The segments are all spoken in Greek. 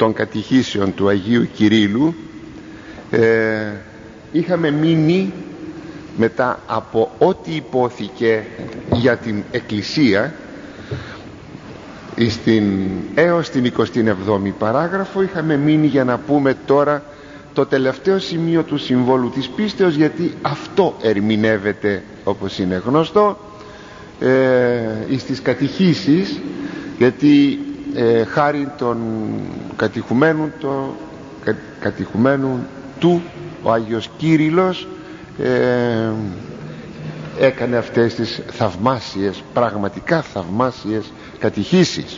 των κατηχήσεων του Αγίου Κυρίλλου είχαμε μείνει μετά από ό,τι υπόθηκε για την Εκκλησία έως την 27η παράγραφο. Είχαμε μείνει για να πούμε τώρα το τελευταίο σημείο του συμβόλου της πίστεως, γιατί αυτό ερμηνεύεται, όπως είναι γνωστό, στις κατηχήσεις, γιατί χάρη των κατηχουμένου του ο Άγιος Κύριλλος έκανε αυτές τις θαυμάσιες, πραγματικά θαυμάσιες κατηχήσεις.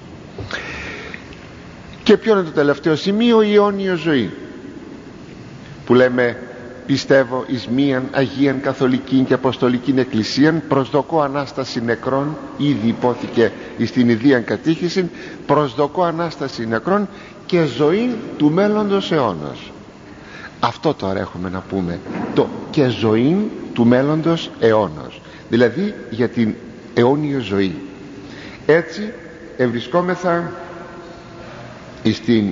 Και ποιο είναι το τελευταίο σημείο? Η αιώνια ζωή, που λέμε πιστεύω εις μίαν Αγίαν Καθολικήν και Αποστολικήν Εκκλησίαν, προσδοκώ Ανάσταση νεκρών, ήδη υπόθηκε στην ιδίαν κατήχηση, προσδοκώ Ανάσταση νεκρών και ζωή του μέλλοντος αιώνος. Αυτό τώρα έχουμε να πούμε, το και ζωή του μέλλοντος αιώνος, δηλαδή για την αιώνια ζωή. Έτσι ευρισκόμεθα στην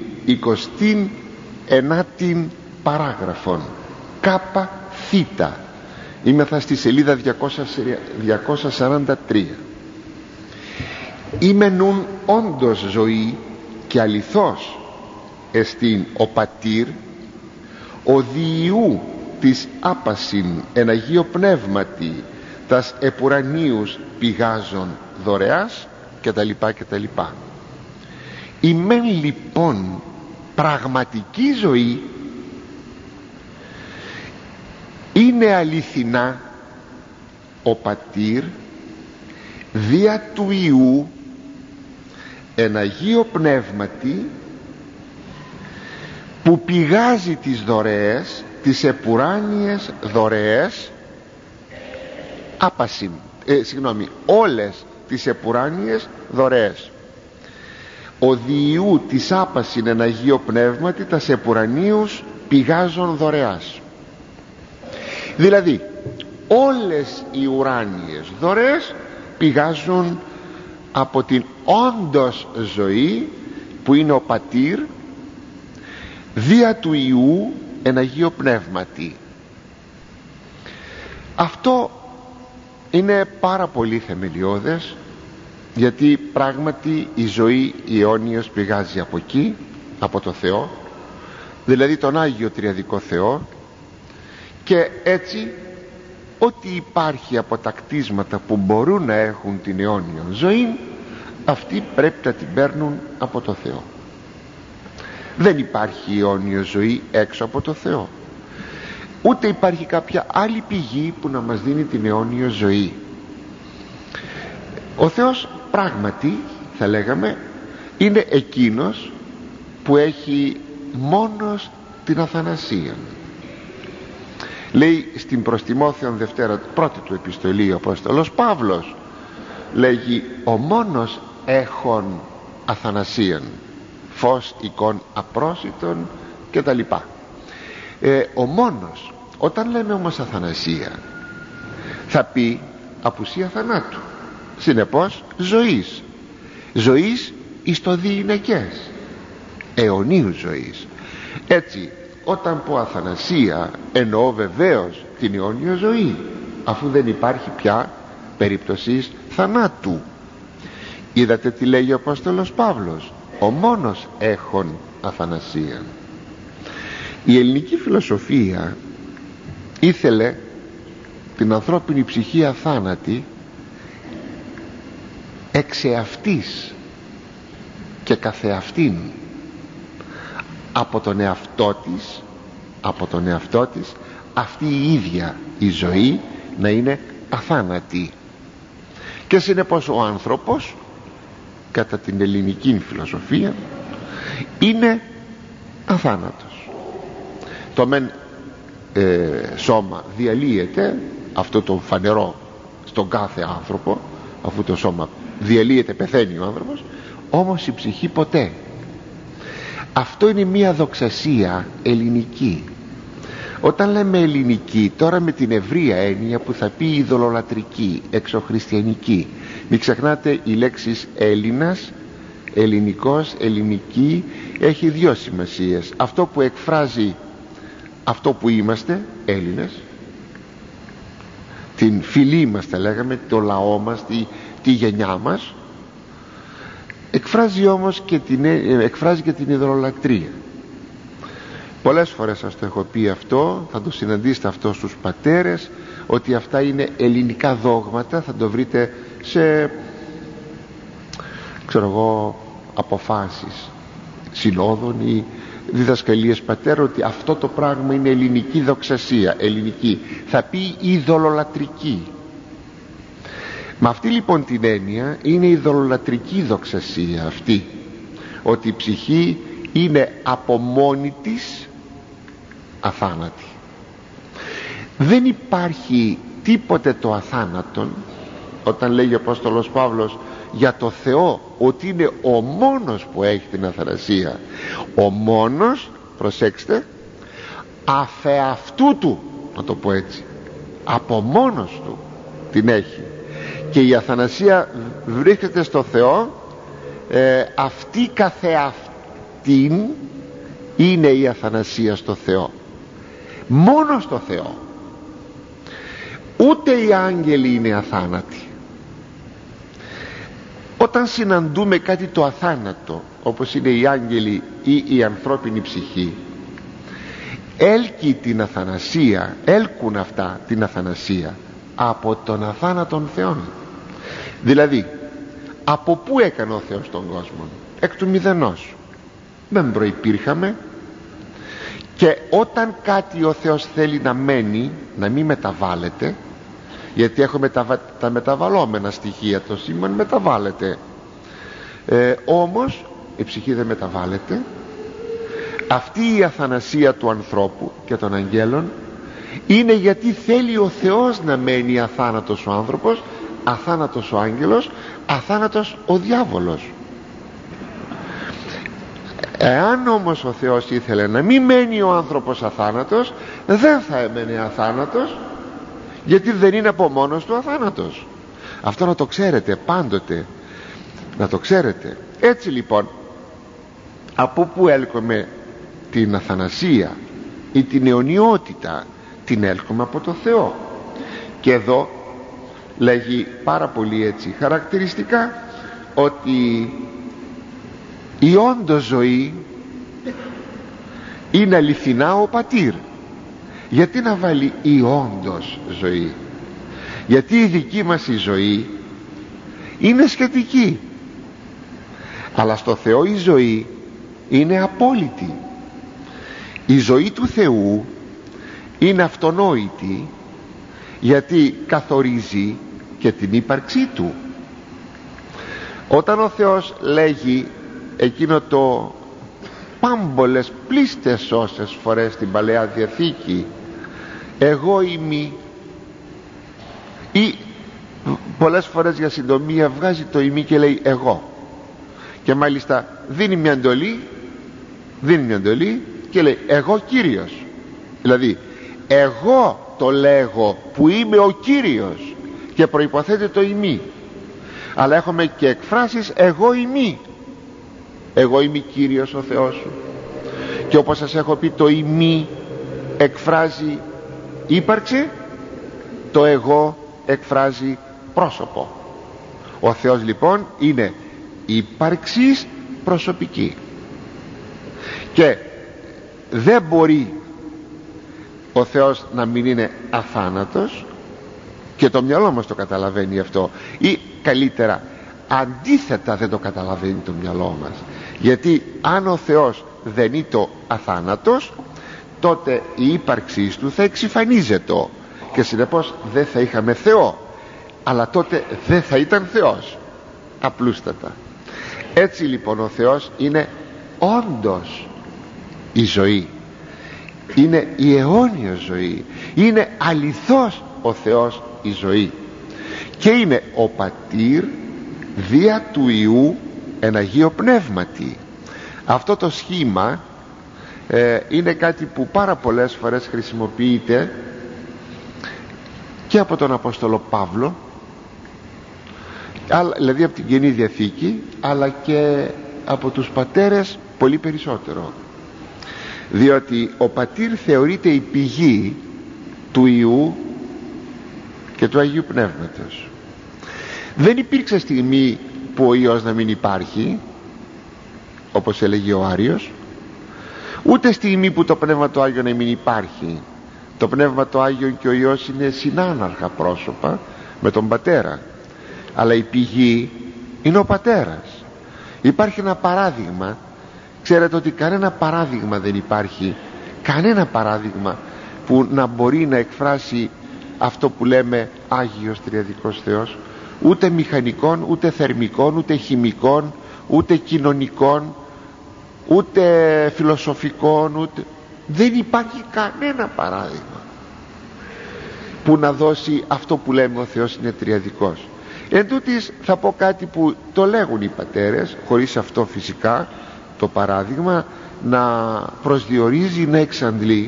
29η παράγραφον κάπα θήτα, είμεθα στη σελίδα 243. Είμαι νουν όντως ζωή και αληθώς εστίν ο πατήρ, ο διιού της άπασιν εν Αγίο Πνεύματι τας επουρανίους πηγάζων δωρεάς κτλ. Η μεν λοιπόν πραγματική ζωή είναι αληθινά ο πατήρ δια του Ιού εν Αγίο Πνεύματι, που πηγάζει τις δωρεές, τις επουράνιες δωρεές άπασιν, όλες τις επουράνιες δωρεές. Ο διιού της άπασιν εν Αγίο Πνεύματι τας επουρανίους πηγάζων δωρεάς. Δηλαδή όλες οι ουράνιες δωρεές πηγάζουν από την όντως ζωή που είναι ο πατήρ δια του Ιού εν Αγίο Πνεύματι. Αυτό είναι πάρα πολύ θεμελιώδες, γιατί πράγματι η ζωή η αιώνιος πηγάζει από εκεί, από το Θεό, δηλαδή τον Άγιο Τριαδικό Θεό, και έτσι ό,τι υπάρχει από τα κτίσματα που μπορούν να έχουν την αιώνιο ζωή, αυτοί πρέπει να την παίρνουν από το Θεό. Δεν υπάρχει αιώνιο ζωή έξω από το Θεό, ούτε υπάρχει κάποια άλλη πηγή που να μας δίνει την αιώνιο ζωή. Ο Θεός πράγματι, θα λέγαμε, είναι εκείνος που έχει μόνος την αθανασία. Λέει στην προς Τιμόθεον Δευτέρα, πρώτη του επιστολή, ο Απόστολος Παύλος λέγει ο μόνος έχων αθανασίαν, φως εικόν απρόσιτον κτλ. Ο μόνος, όταν λέμε όμως αθανασία, θα πει απουσία θανάτου, συνεπώς ζωής εις το διηνεκές, αιωνίου ζωής. Έτσι όταν πω αθανασία εννοώ βεβαίως την αιώνιο ζωή, αφού δεν υπάρχει πια περίπτωσης θανάτου. Είδατε τι λέγει ο Απόστολος Παύλος, ο μόνος έχων αθανασία. Η ελληνική φιλοσοφία ήθελε την ανθρώπινη ψυχή αθάνατη εξεαυτής και καθεαυτήν, από τον εαυτό της αυτή η ίδια η ζωή να είναι αθάνατη, και συνεπώς ο άνθρωπος κατά την ελληνική φιλοσοφία είναι αθάνατος. Το μεν σώμα διαλύεται, αυτό το φανερό στον κάθε άνθρωπο, αφού το σώμα διαλύεται, πεθαίνει ο άνθρωπος, όμως η ψυχή ποτέ. Αυτό είναι μια δοξασία ελληνική. Όταν λέμε ελληνική τώρα με την ευρεία έννοια που θα πει ειδωλολατρική, εξωχριστιανική, μην ξεχνάτε οι λέξεις Έλληνας, Ελληνικός, ελληνική έχει δύο σημασίες. Αυτό που εκφράζει αυτό που είμαστε Έλληνες, την φυλή μας θα λέγαμε, το λαό μας, τη γενιά μας, εκφράζει όμως και την ιδωλολατρία. Πολλές φορές σας το έχω πει αυτό, θα το συναντήσετε αυτό στους πατέρες, ότι αυτά είναι ελληνικά δόγματα. Θα το βρείτε σε αποφάσεις συνόδων ή διδασκαλίες πατέρων, ότι αυτό το πράγμα είναι ελληνική δοξασία. Ελληνική, θα πει ειδωλολατρική. Με αυτή λοιπόν την έννοια είναι η ειδωλολατρική δοξασία αυτή, ότι η ψυχή είναι από μόνη της αθάνατη. Δεν υπάρχει τίποτε το αθάνατον. Όταν λέγει ο Απόστολος Παύλος για το Θεό ότι είναι ο μόνος που έχει την αθανασία, ο μόνος, προσέξτε, αφεαυτού του, να το πω έτσι, από μόνος του την έχει. Και η αθανασία βρίσκεται στο Θεό, αυτή καθεαυτήν είναι η αθανασία στο Θεό, μόνο στο Θεό. Ούτε οι άγγελοι είναι αθάνατοι. Όταν συναντούμε κάτι το αθάνατο, όπως είναι οι άγγελοι ή η ανθρώπινη ψυχή, έλκει την αθανασία, έλκουν αυτά την αθανασία από τον αθάνατον Θεόν. Δηλαδή, από πού έκανε ο Θεός τον κόσμο? Εκ του μηδενός. Δεν προϋπήρχαμε. Και όταν κάτι ο Θεός θέλει να μένει, να μην μεταβάλλεται, γιατί έχουμε τα μεταβαλλόμενα στοιχεία, το σήμα μεταβάλλεται, όμως η ψυχή δεν μεταβάλλεται. Αυτή η αθανασία του ανθρώπου και των αγγέλων είναι γιατί θέλει ο Θεός να μένει αθάνατος ο άνθρωπος, αθάνατος ο άγγελος, αθάνατος ο διάβολος. Εάν όμως ο Θεός ήθελε να μην μένει ο άνθρωπος αθάνατος, δεν θα έμενε αθάνατος, γιατί δεν είναι από μόνος του αθάνατος. Αυτό να το ξέρετε πάντοτε, να το ξέρετε. Έτσι λοιπόν, από που έλκομαι την αθανασία ή την αιωνιότητα? Την έλκομαι από το Θεό. Και εδώ λέγει πάρα πολύ έτσι χαρακτηριστικά ότι η όντως ζωή είναι αληθινά ο πατήρ. Γιατί να βάλει η όντως ζωή? Γιατί η δική μας η ζωή είναι σχετική, αλλά στο Θεό η ζωή είναι απόλυτη. Η ζωή του Θεού είναι αυτονόητη, γιατί καθορίζει και την ύπαρξή του. Όταν ο Θεός λέγει εκείνο το πάμπολες πλήστες όσες φορές στην Παλαιά Διαθήκη, εγώ είμαι, ή πολλές φορές για συντομία βγάζει το ημί και λέει εγώ, και μάλιστα δίνει μια εντολή και λέει εγώ Κύριος. Δηλαδή εγώ το λέγω που είμαι ο Κύριος, και προϋποθέτει το ημί. Αλλά έχουμε και εκφράσεις εγώ ημί. Εγώ είμαι Κύριος ο Θεός σου. Και όπως σας έχω πει, το ημί εκφράζει ύπαρξη, το εγώ εκφράζει πρόσωπο. Ο Θεός λοιπόν είναι ύπαρξης προσωπική, και δεν μπορεί ο Θεός να μην είναι αθάνατος, και το μυαλό μας το καταλαβαίνει αυτό, ή καλύτερα αντίθετα δεν το καταλαβαίνει το μυαλό μας. Γιατί αν ο Θεός δεν είναι το αθάνατος, τότε η ύπαρξή του θα εξυφανίζεται και συνεπώς δεν θα είχαμε Θεό, αλλά τότε δεν θα ήταν Θεός, απλούστατα. Έτσι λοιπόν ο Θεός είναι όντως η ζωή, είναι η αιώνια ζωή, είναι αληθώς ο Θεός η ζωή, και είναι ο πατήρ δια του Ιού εν Αγίο Πνεύματι. Αυτό το σχήμα είναι κάτι που πάρα πολλές φορές χρησιμοποιείται και από τον Απόστολο Παύλο, δηλαδή από την Καινή Διαθήκη, αλλά και από τους πατέρες πολύ περισσότερο, διότι ο πατήρ θεωρείται η πηγή του Υιού και του Αγίου Πνεύματος. Δεν υπήρξε στιγμή που ο Υιός να μην υπάρχει, όπως έλεγε ο Άριος, ούτε στιγμή που το Πνεύμα το Άγιο να μην υπάρχει. Το Πνεύμα το Άγιο και ο Υιός είναι συνάναρχα πρόσωπα με τον Πατέρα, αλλά η πηγή είναι ο Πατέρας. Υπάρχει ένα παράδειγμα. Ξέρετε ότι κανένα παράδειγμα δεν υπάρχει, κανένα παράδειγμα που να μπορεί να εκφράσει αυτό που λέμε Άγιος Τριαδικός Θεός, ούτε μηχανικών, ούτε θερμικών, ούτε χημικών, ούτε κοινωνικών, ούτε φιλοσοφικών, ούτε... δεν υπάρχει κανένα παράδειγμα που να δώσει αυτό που λέμε ο Θεός είναι τριαδικός. Εν τούτοις θα πω κάτι που το λέγουν οι πατέρες, χωρίς αυτό φυσικά το παράδειγμα να προσδιορίζει, να εξαντλεί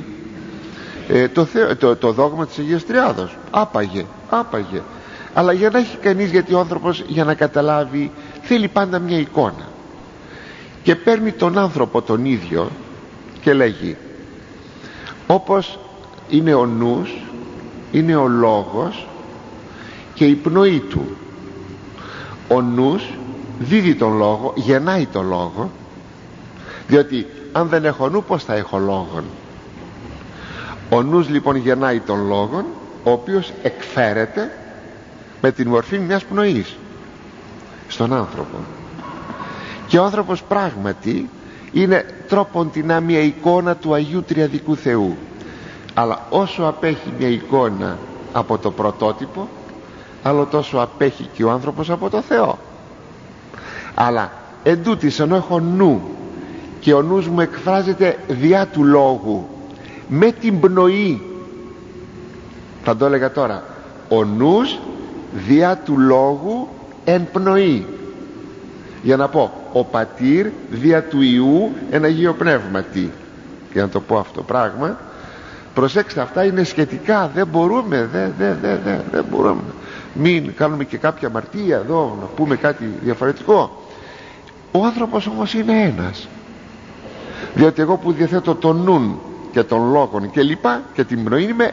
το δόγμα της Αγίας Τριάδος. Άπαγε. Αλλά για να έχει κανείς, γιατί ο άνθρωπος για να καταλάβει θέλει πάντα μια εικόνα, και παίρνει τον άνθρωπο τον ίδιο και λέγει, όπως είναι ο νους, είναι ο λόγος και η πνοή του. Ο νους δίδει τον λόγο, γεννάει τον λόγο, διότι αν δεν έχω νου πως θα έχω λόγον. Ο νους λοιπόν γεννάει τον λόγον, ο οποίος εκφέρεται με την μορφή μιας πνοής στον άνθρωπο, και ο άνθρωπος πράγματι είναι τρόπον τεινά μια εικόνα του Αγίου Τριαδικού Θεού. Αλλά όσο απέχει μια εικόνα από το πρωτότυπο, άλλο τόσο απέχει και ο άνθρωπος από το Θεό. Αλλά εντούτοις, ενώ έχω νου και ο νους μου εκφράζεται διά του λόγου με την πνοή, θα το έλεγα τώρα, ο νους διά του λόγου εν πνοή, για να πω ο πατήρ δια του Υιού εν Αγίο Πνεύματι. Για να το πω αυτό πράγμα, προσέξτε, αυτά είναι σχετικά, δεν μπορούμε, δεν μπορούμε, μην κάνουμε και κάποια αμαρτία εδώ, να πούμε κάτι διαφορετικό. Ο άνθρωπος όμως είναι ένας, διότι εγώ που διαθέτω τον νουν και τον λόγον και λοιπά και την πνοή, είμαι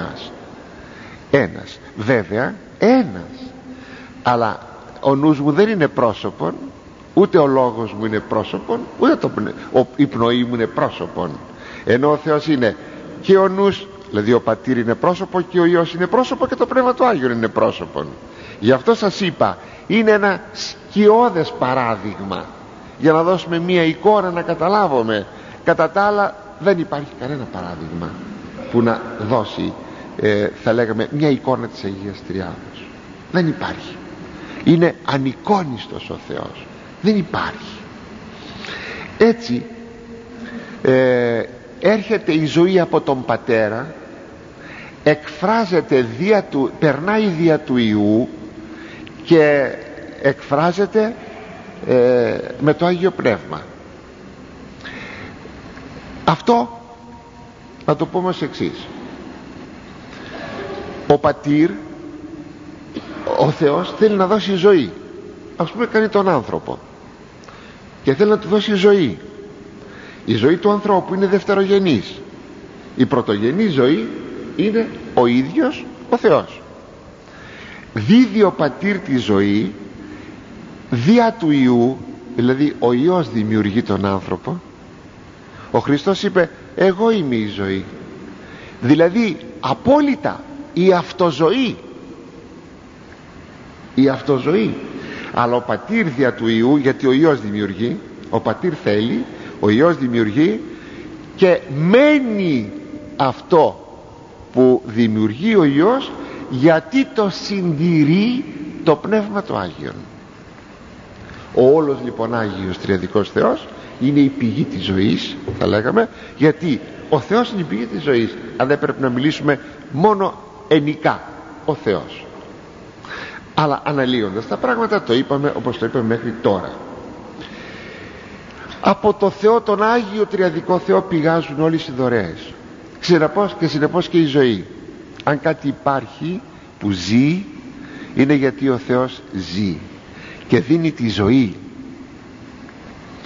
ένας, βέβαια ένας, αλλά ο νους μου δεν είναι πρόσωπον, ούτε ο λόγος μου είναι πρόσωπον, ούτε η πνοή μου είναι πρόσωπον, ενώ ο Θεός είναι και ο νους, δηλαδή ο πατήρ είναι πρόσωπο, και ο Υιός είναι πρόσωπο, και το Πνεύμα του Άγιον είναι πρόσωπον. Γι' αυτό σας είπα, είναι ένα σκιώδες παράδειγμα για να δώσουμε μία εικόνα, να καταλάβουμε. Κατά τα άλλα δεν υπάρχει κανένα παράδειγμα που να δώσει θα λέγαμε μια εικόνα της Αγίας Τριάδος. Δεν υπάρχει. Είναι ανεικόνιστος ο Θεός, δεν υπάρχει. Έτσι έρχεται η ζωή από τον Πατέρα, εκφράζεται περνάει δια του Υιού και εκφράζεται με το Άγιο Πνεύμα. Αυτό να το πούμε ως εξής: ο πατήρ, ο Θεός θέλει να δώσει ζωή. Ας πούμε κάνει τον άνθρωπο και θέλει να του δώσει ζωή. Η ζωή του ανθρώπου είναι δευτερογενής. Η πρωτογενή ζωή είναι ο ίδιος ο Θεός. Δίδει ο πατήρ τη ζωή δια του Υιού, δηλαδή ο Υιός δημιουργεί τον άνθρωπο. Ο Χριστός είπε εγώ είμαι η ζωή, δηλαδή απόλυτα η αυτοζωή. Αλλά ο πατήρ δια του Υιού, γιατί ο Υιός δημιουργεί, ο πατήρ θέλει, ο Υιός δημιουργεί, και μένει αυτό που δημιουργεί ο Υιός, γιατί το συντηρεί το Πνεύμα το Άγιον. Ο όλος λοιπόν Άγιος Τριαδικός Θεός είναι η πηγή της ζωής, θα λέγαμε, γιατί ο Θεός είναι η πηγή της ζωής. Αν δεν πρέπει να μιλήσουμε μόνο ενικά, ο Θεός. Αλλά αναλύοντας τα πράγματα, το είπαμε όπως το είπαμε μέχρι τώρα. Από το Θεό, τον Άγιο Τριαδικό Θεό, πηγάζουν όλες οι δωρεές, και συνεπώς και η ζωή. Αν κάτι υπάρχει που ζει, είναι γιατί ο Θεός ζει και δίνει τη ζωή.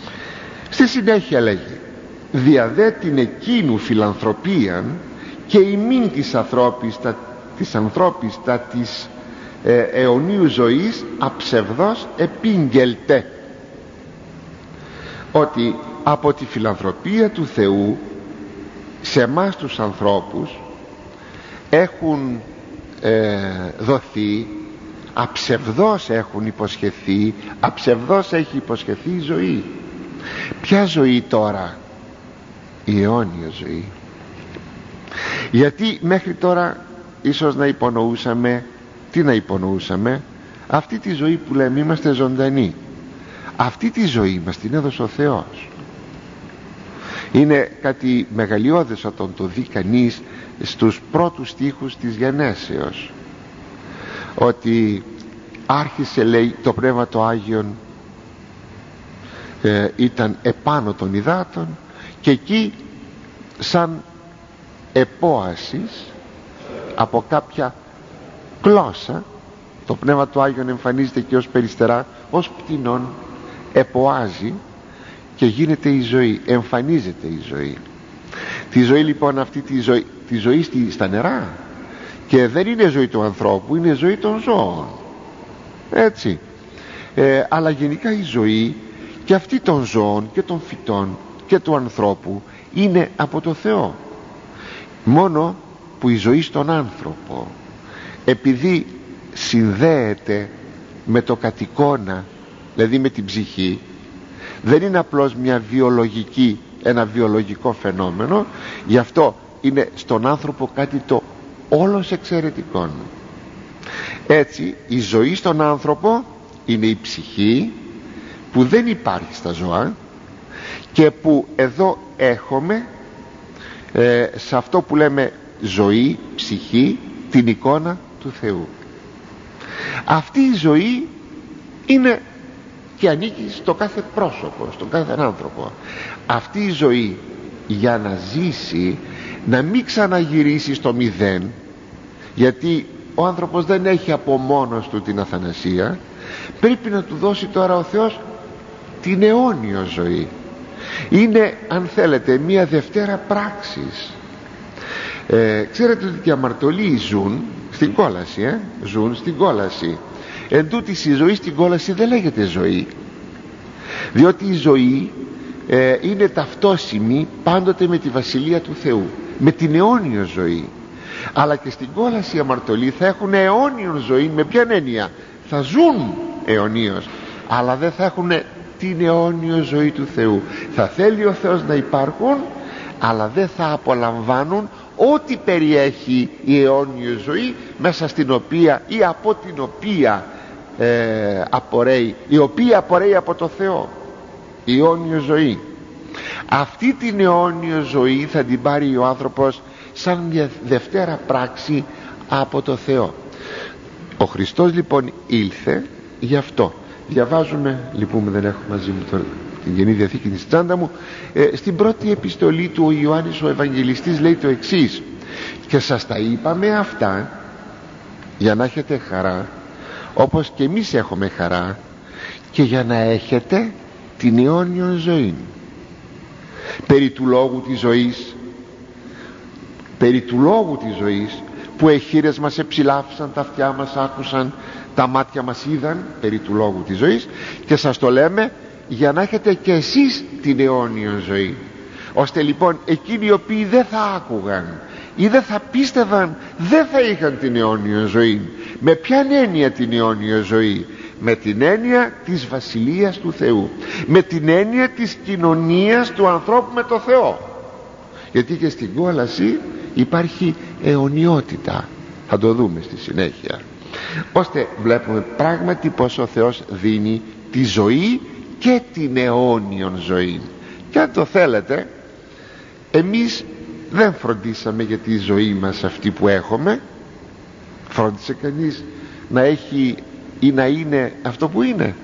στη συνέχεια λέγει: διαδέ την εκείνου φιλανθρωπίαν και ημίν της ανθρώπιστα της αιωνίου ζωής αψευδός επίγγελτε. Ότι από τη φιλανθρωπία του Θεού σε εμάς τους ανθρώπους έχουν δοθεί, αψευδός έχουν υποσχεθεί, αψευδός έχει υποσχεθεί η ζωή. Ποια ζωή τώρα? Η αιώνια ζωή. Γιατί μέχρι τώρα ίσως να υπονοούσαμε, τι να υπονοούσαμε? Αυτή τη ζωή που λέμε είμαστε ζωντανοί. Αυτή τη ζωή μας την έδωσε ο Θεός. Είναι κάτι μεγαλειώδες όταν το δει κανείς στους πρώτους στίχους της Γενέσεως, ότι άρχισε, λέει, το Πνεύμα το Άγιον ήταν επάνω των υδάτων και εκεί σαν επόασης από κάποια γλώσσα το Πνεύμα του Άγιον εμφανίζεται και ως περιστερά, ως πτηνών, εποάζει και γίνεται η ζωή, εμφανίζεται η ζωή. Τη ζωή λοιπόν αυτή, τη ζωή στα νερά, και δεν είναι ζωή του ανθρώπου, είναι ζωή των ζώων, έτσι. Αλλά γενικά η ζωή και αυτή των ζώων και των φυτών και του ανθρώπου είναι από το Θεό. Μόνο που η ζωή στον άνθρωπο, επειδή συνδέεται με το κατοικώνα, δηλαδή με την ψυχή, δεν είναι απλώς ένα βιολογικό φαινόμενο, γι' αυτό είναι στον άνθρωπο κάτι το όλος εξαιρετικό. Έτσι η ζωή στον άνθρωπο είναι η ψυχή που δεν υπάρχει στα ζώα και που εδώ έχουμε σε αυτό που λέμε ζωή, ψυχή, την εικόνα του Θεού. Αυτή η ζωή είναι και ανήκει στο κάθε πρόσωπο, στον κάθε άνθρωπο. Αυτή η ζωή για να ζήσει, να μην ξαναγυρίσει στο μηδέν, γιατί ο άνθρωπος δεν έχει από μόνος του την αθανασία, πρέπει να του δώσει τώρα ο Θεός την αιώνιο ζωή. Είναι, αν θέλετε, μια δευτέρα πράξης. Ξέρετε ότι οι αμαρτωλοί ζουν στην κόλαση, ζουν στην κόλαση. Εν τούτης η ζωή στην κόλαση δεν λέγεται ζωή, διότι η ζωή είναι ταυτόσιμη πάντοτε με τη Βασιλεία του Θεού, με την αιώνιο ζωή. Αλλά και στην κόλαση οι αμαρτωλοί θα έχουν αιώνιο ζωή. Με ποια έννοια? Θα ζουν αιωνίως, αλλά δεν θα έχουν την αιώνιο ζωή του Θεού. Θα θέλει ο Θεός να υπάρχουν, αλλά δεν θα απολαμβάνουν ό,τι περιέχει η αιώνιο ζωή, μέσα στην οποία ή από την οποία απορρέει, η οποία απορρέει από το Θεό, η αιώνιο ζωή. Αυτή την αιώνιο ζωή θα την πάρει ο άνθρωπος σαν μια δευτέρα πράξη από το Θεό. Ο Χριστός λοιπόν ήλθε γι' αυτό. Διαβάζουμε, λυπούμε δεν έχω μαζί μου τώρα την Καινή Διαθήκη της τσάντα μου, στην πρώτη επιστολή του ο Ιωάννης ο Ευαγγελιστής λέει το εξής: και σας τα είπαμε αυτά για να έχετε χαρά όπως και εμείς έχουμε χαρά, και για να έχετε την αιώνιο ζωή. Περί του λόγου της ζωής, περί του λόγου της ζωής, που οι χείλες μας εψηλάφισαν, τα αυτιά μας άκουσαν, τα μάτια μας είδαν, περί του λόγου της ζωής, και σας το λέμε για να έχετε και εσείς την αιώνιο ζωή, ώστε λοιπόν εκείνοι οι οποίοι δεν θα άκουγαν ή δεν θα πίστευαν δεν θα είχαν την αιώνιο ζωή. Με ποια έννοια την αιώνιο ζωή? Με την έννοια της Βασιλείας του Θεού, με την έννοια της κοινωνίας του ανθρώπου με το Θεό, γιατί και στην κόλαση υπάρχει αιωνιότητα, θα το δούμε στη συνέχεια. Ώστε βλέπουμε πράγματι πως ο Θεός δίνει τη ζωή και την αιώνιον ζωή. Και αν το θέλετε, εμείς δεν φροντίσαμε για τη ζωή μας αυτή που έχουμε. Φρόντισε κανείς να έχει ή να είναι αυτό που είναι?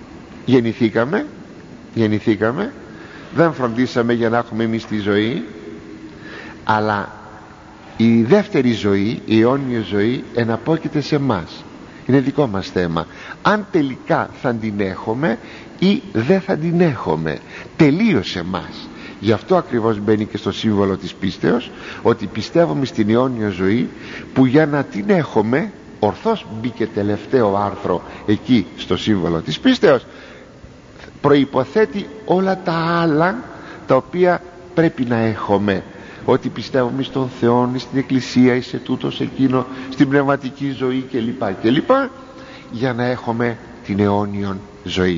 Γεννηθήκαμε, δεν φροντίσαμε για να έχουμε εμείς τη ζωή, αλλά η δεύτερη ζωή, η αιώνια ζωή, εναπόκειται σε μας. Είναι δικό μας θέμα. Αν τελικά θα την έχουμε ή δεν θα την έχουμε. Τελείωσε μας. Γι' αυτό ακριβώς μπαίνει και στο σύμβολο της πίστεως, ότι πιστεύουμε στην αιώνια ζωή, που για να την έχουμε, ορθώς μπήκε τελευταίο άρθρο εκεί στο σύμβολο της πίστεως, προϋποθέτει όλα τα άλλα τα οποία πρέπει να έχουμε. Ότι πιστεύουμε στον Θεό, στην Εκκλησία, σε τούτο, σε εκείνο, στην πνευματική ζωή κλπ, για να έχουμε την αιώνιον ζωή.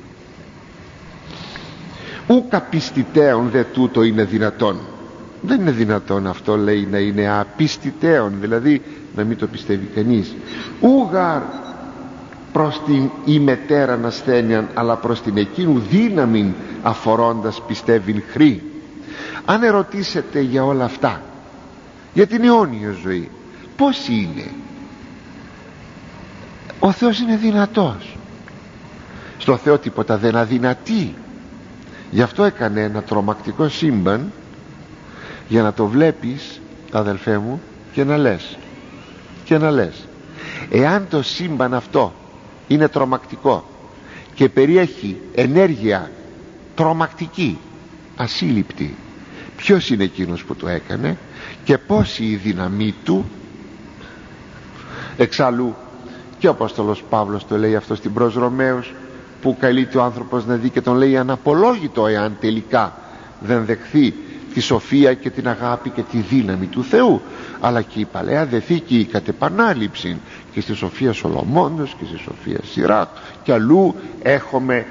Ούκα πιστητέων δε τούτο είναι δυνατόν. Δεν είναι δυνατόν αυτό, λέει, να είναι απιστητέων, δηλαδή να μην το πιστεύει κανείς. Ούγαρ προς την ημετέραν ασθένειαν, αλλά προς την εκείνου δύναμην αφορώντας πιστεύειν χρή. Αν ερωτήσετε για όλα αυτά, για την αιώνια ζωή, πώς είναι? Ο Θεός είναι δυνατός. Στο Θεό τίποτα δεν αδυνατεί. Γι' αυτό έκανε ένα τρομακτικό σύμπαν, για να το βλέπεις, αδελφέ μου, και να λες εάν το σύμπαν αυτό είναι τρομακτικό και περιέχει ενέργεια τρομακτική, ασύλληπτη, ποιος είναι εκείνος που το έκανε και πόση η δύναμή του? Εξάλλου και ο Απόστολος Παύλος το λέει αυτό στην προς Ρωμαίους, που καλείται ο άνθρωπος να δει και τον λέει αναπολόγητο, εάν τελικά δεν δεχθεί τη σοφία και την αγάπη και τη δύναμη του Θεού. Αλλά και η Παλαιά Διαθήκη κατ' επανάληψη, και στη Σοφία Σολομώντος και στη Σοφία Σιράκ και αλλού, έχουμε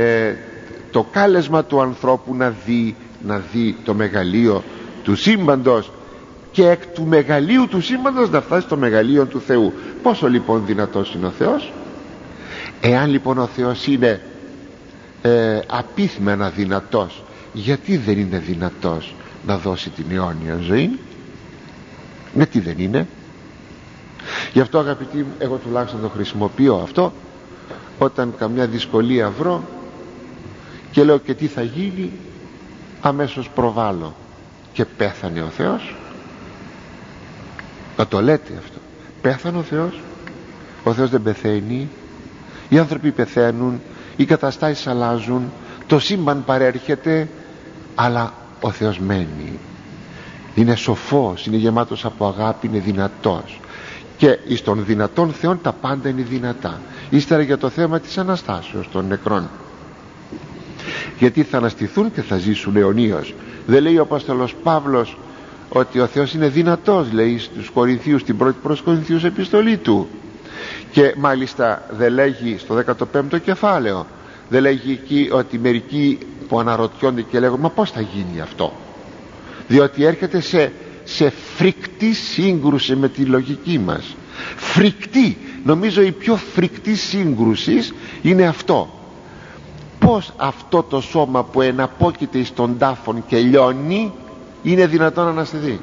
το κάλεσμα του ανθρώπου να δει το μεγαλείο του σύμπαντος, και εκ του μεγαλείου του σύμπαντος να φτάσει στο μεγαλείο του Θεού. Πόσο λοιπόν δυνατός είναι ο Θεός? Εάν λοιπόν ο Θεός είναι απίθμενα δυνατός, γιατί δεν είναι δυνατός να δώσει την αιώνια ζωή? Γιατί δεν είναι? Γι' αυτό, αγαπητοί μου, εγώ τουλάχιστον το χρησιμοποιώ αυτό όταν καμιά δυσκολία βρω και λέω και τι θα γίνει, αμέσως προβάλλω και πέθανε ο Θεός. Να το λέτε αυτό, πέθανε ο Θεός? Ο Θεός δεν πεθαίνει. Οι άνθρωποι πεθαίνουν, οι καταστάσεις αλλάζουν, το σύμπαν παρέρχεται, αλλά ο Θεός μένει. Είναι σοφός, είναι γεμάτος από αγάπη, είναι δυνατός, και εις των δυνατών Θεών τα πάντα είναι δυνατά. Ύστερα για το θέμα της Αναστάσεως των νεκρών, γιατί θα αναστηθούν και θα ζήσουν αιωνίως. Δεν λέει ο Απόστολος Παύλος ότι ο Θεός είναι δυνατός, λέει στους Κορινθίους, στην πρώτη προς Κορινθίους επιστολή του, και μάλιστα δεν λέγει στο 15ο κεφάλαιο, δεν λέγει εκεί ότι μερικοί που αναρωτιόνται και λέγουν μα πώς θα γίνει αυτό? Διότι έρχεται σε φρικτή σύγκρουση με τη λογική μας. Φρικτή, νομίζω η πιο φρικτή σύγκρουση είναι αυτό. Πώς αυτό το σώμα που εναπόκειται εις τον τάφον και λιώνει είναι δυνατόν να αναστηθεί?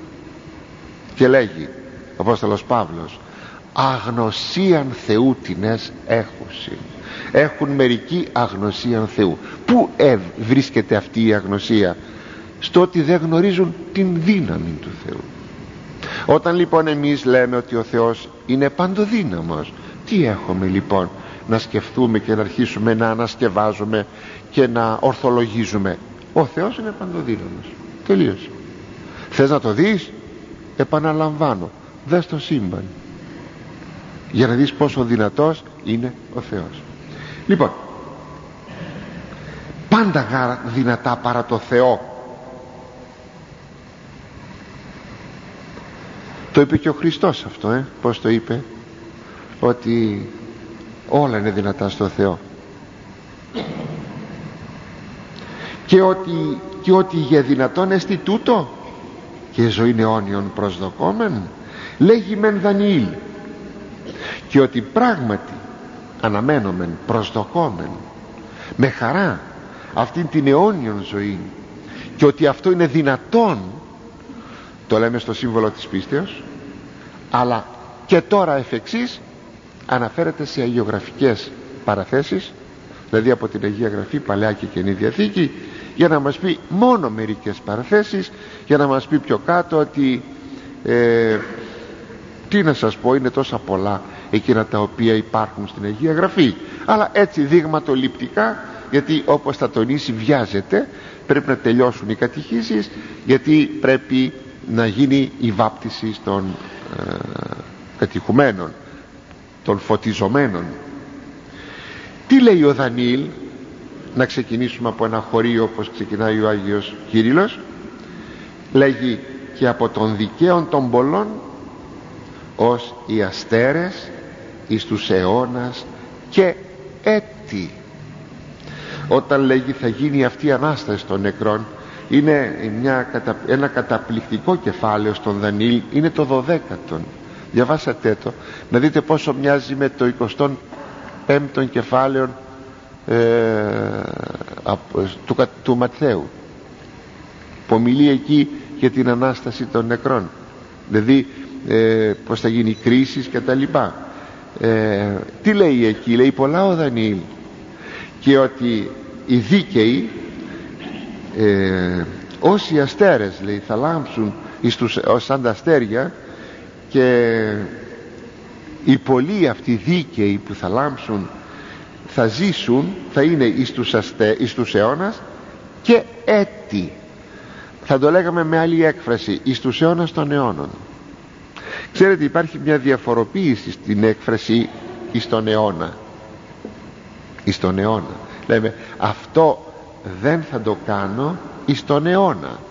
Και λέγει ο Απόστολος Παύλος, αγνωσίαν Θεού τινές έχουσιν. Έχουν μερικοί αγνωσίαν Θεού. Πού βρίσκεται αυτή η αγνωσία? Στο ότι δεν γνωρίζουν την δύναμη του Θεού. Όταν λοιπόν εμείς λέμε ότι ο Θεός είναι παντοδύναμος, τι έχουμε λοιπόν να σκεφτούμε και να αρχίσουμε να ανασκευάζουμε και να ορθολογίζουμε? Ο Θεός είναι παντοδύναμος, τελείωσε. Θες να το δεις? Επαναλαμβάνω, δες το σύμπαν για να δεις πόσο δυνατός είναι ο Θεός. Λοιπόν, πάντα δυνατά παρά το Θεό. Το είπε και ο Χριστός αυτό, πως το είπε? Ότι όλα είναι δυνατά στο Θεό, και ότι για δυνατόν εστι τούτο και ζωήν αιώνιον προσδοκόμεν, λέγει μεν Δανιήλ, και ότι πράγματι αναμένομεν, προσδοκόμεν με χαρά αυτήν την αιώνιον ζωή, και ότι αυτό είναι δυνατόν, το λέμε στο σύμβολο της πίστεως, αλλά και τώρα εφ' εξής αναφέρεται σε αγιογραφικές παραθέσεις, δηλαδή από την Αγία Γραφή, Παλαιά και Καινή Διαθήκη, για να μας πει μόνο μερικές παραθέσεις, για να μας πει πιο κάτω ότι τι να σας πω, είναι τόσα πολλά εκείνα τα οποία υπάρχουν στην Αγία Γραφή, αλλά έτσι δειγματοληπτικά, γιατί όπως θα τονίσει βιάζεται, πρέπει να τελειώσουν οι κατηχήσεις, γιατί πρέπει να γίνει η βάπτιση των κατηχουμένων, των φωτιζομένων. Τι λέει ο Δανιήλ? Να ξεκινήσουμε από ένα χωρίο όπως ξεκινάει ο Άγιος Κύριλλος. Λέγει: και από των δικαίων των πολλών ως οι αστέρες εις τους αιώνας και έτη. Όταν λέγει θα γίνει αυτή η Ανάσταση των νεκρών, είναι ένα καταπληκτικό κεφάλαιο στον Δανιήλ, είναι το 12ο. Διαβάσατε το, να δείτε πόσο μοιάζει με το 25ο κεφάλαιο του Ματθαίου, που ομιλεί εκεί για την Ανάσταση των νεκρών, δηλαδή πως θα γίνει κρίσεις και τα λοιπά. Τι λέει εκεί? Λέει πολλά ο Δανιήλ, και ότι οι δίκαιοι όσοι αστέρες, λέει, θα λάμψουν σαν τα αστέρια, και οι πολλοί αυτοί δίκαιοι που θα λάμψουν θα ζήσουν, θα είναι εις τους αιώνας και έτη. Θα το λέγαμε με άλλη έκφραση, εις τους αιώνας των αιώνων. Ξέρετε, υπάρχει μια διαφοροποίηση στην έκφραση εις τον αιώνα. Εις τον αιώνα λέμε αυτό δεν θα το κάνω εις τον αιώνα.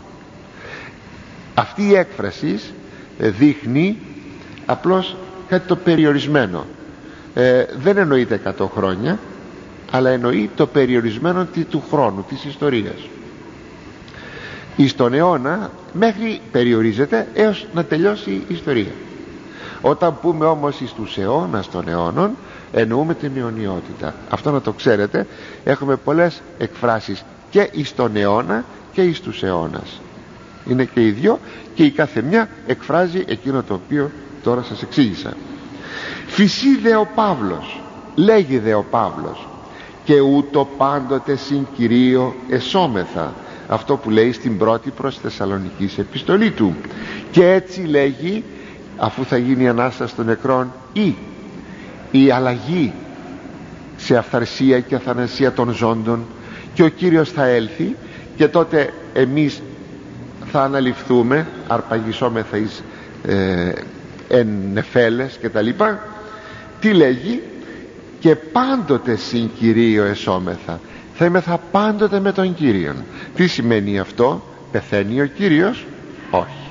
Αυτή η έκφραση δείχνει απλώς κάτι το περιορισμένο. Δεν εννοείται 100 χρόνια, αλλά εννοεί το περιορισμένο του χρόνου, της ιστορίας. Εις τον αιώνα μέχρι περιορίζεται έως να τελειώσει η ιστορία. Όταν πούμε όμως εις τους αιώνας των αιώνων, εννοούμε την αιωνιότητα. Αυτό να το ξέρετε, έχουμε πολλές εκφράσεις και εις τον αιώνα και εις τους αιώνας. Είναι και οι δυο, και η κάθε μια εκφράζει εκείνο το οποίο τώρα σας εξήγησα. Φυσί δε ο Παύλος, λέγει δε ο Παύλος, και ούτω πάντοτε συν Κυρίω εσώμεθα. Αυτό που λέει στην πρώτη προς Θεσσαλονικής επιστολή του. Και έτσι λέγει, αφού θα γίνει η Ανάσταση των νεκρών ή η αλλαγή σε αυθαρσία και αθανασία των ζώντων, και ο Κύριος θα έλθει, και τότε εμείς θα αναληφθούμε, αρπαγισόμεθα εις εν νεφέλες και τα λοιπά. Τι λέγει? Και πάντοτε συν Κυρίω εσώμεθα. Θα είμεθα πάντοτε με τον Κύριον. Τι σημαίνει αυτό? Πεθαίνει ο Κύριος? Όχι.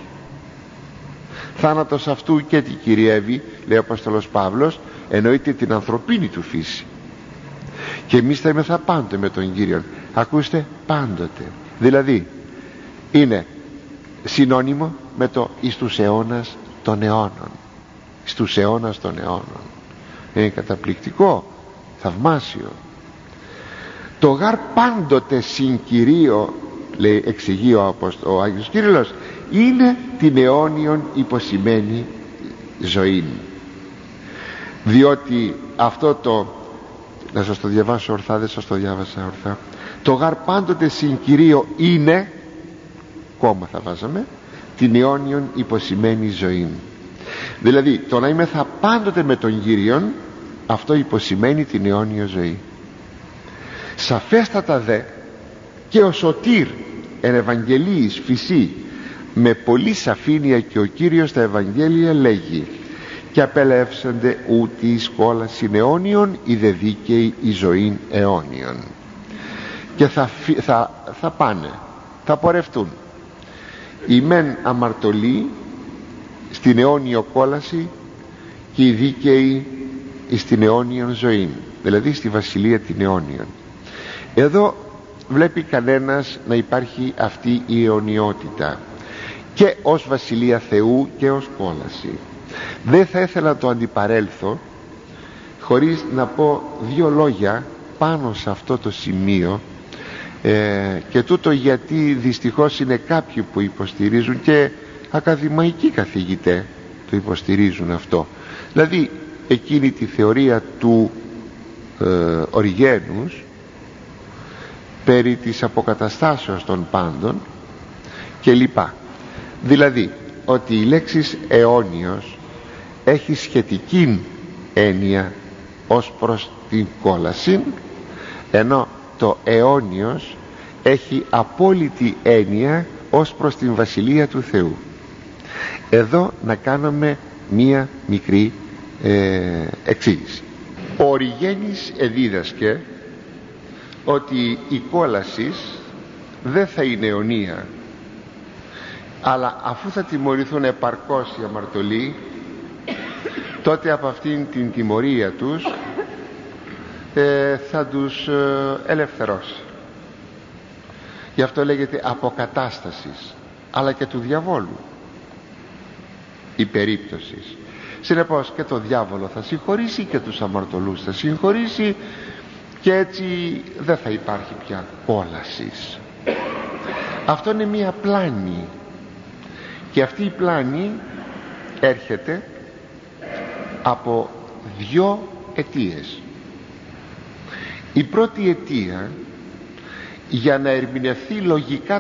Θάνατος αυτού και τι κυριεύει, λέει ο Απόστολος Παύλος? Εννοείται την ανθρωπίνη του φύση. Και εμείς θα είμεθα πάντοτε με τον Κύριον. Ακούστε, πάντοτε. Δηλαδή είναι συνώνυμο με το εις τους αιώνας των αιώνων. Εις τους αιώνας των αιώνων. Είναι καταπληκτικό, θαυμάσιο. Το γάρ πάντοτε συν Κυρίω, λέει, εξηγεί ο Άγιος Κύριλλος, είναι την αιώνιον υποσημένη ζωή. Διότι αυτό το, να σας το διαβάσω ορθά, δεν σας το διάβασα ορθά, το γάρ πάντοτε συν Κυρίω είναι, κόμμα θα βάζαμε, την αιώνιον υποσημένη ζωή. Δηλαδή το να είμαι θα πάντοτε με τον Κύριον, αυτό υποσημαίνει την αιώνια ζωή. Σαφέστατα δε και ο Σωτήρ εν Ευαγγελίης φυσί, με πολλή σαφήνεια και ο Κύριος στα Ευαγγέλια λέγει: και απελεύσανται ούτι η σκόλα συναιώνιον ή δε δίκαιη η ζωήν αιώνιον. Και θα πάνε, θα πορευτούν οι μεν αμαρτωλοί στην αιώνιο κόλαση, και οι δίκαιοι στην αιώνιον ζωή, δηλαδή στη βασιλεία την αιώνιον. Εδώ βλέπει κανένας να υπάρχει αυτή η αιωνιότητα και ως βασιλεία Θεού και ως κόλαση. Δεν θα ήθελα να το αντιπαρέλθω χωρίς να πω δύο λόγια πάνω σε αυτό το σημείο, και τούτο γιατί δυστυχώς είναι κάποιοι που υποστηρίζουν, και ακαδημαϊκοί καθηγητές το υποστηρίζουν αυτό, δηλαδή εκείνη τη θεωρία του Οριγένους περί της αποκαταστάσεως των πάντων και λοιπά. Δηλαδή ότι η λέξη αιώνιος έχει σχετική έννοια ως προς την κόλαση, ενώ το αιώνιος έχει απόλυτη έννοια ως προς την Βασιλεία του Θεού. Εδώ να κάνουμε μία μικρή εξήγηση. Ο Οριγένης εδίδασκε ότι η κόλαση δεν θα είναι αιωνία, αλλά αφού θα τιμωρηθούν επαρκώς οι αμαρτωλοί, τότε από αυτήν την τιμωρία τους θα τους ελευθερώσει. Γι' αυτό λέγεται αποκατάστασης, αλλά και του διαβόλου η περίπτωση. Συνεπώς και το διάβολο θα συγχωρήσει και τους αμαρτωλούς θα συγχωρήσει, και έτσι δεν θα υπάρχει πια κόλαση. Αυτό είναι μία πλάνη, και αυτή η πλάνη έρχεται από δύο αιτίες. Η πρώτη αιτία, για να ερμηνευθεί λογικά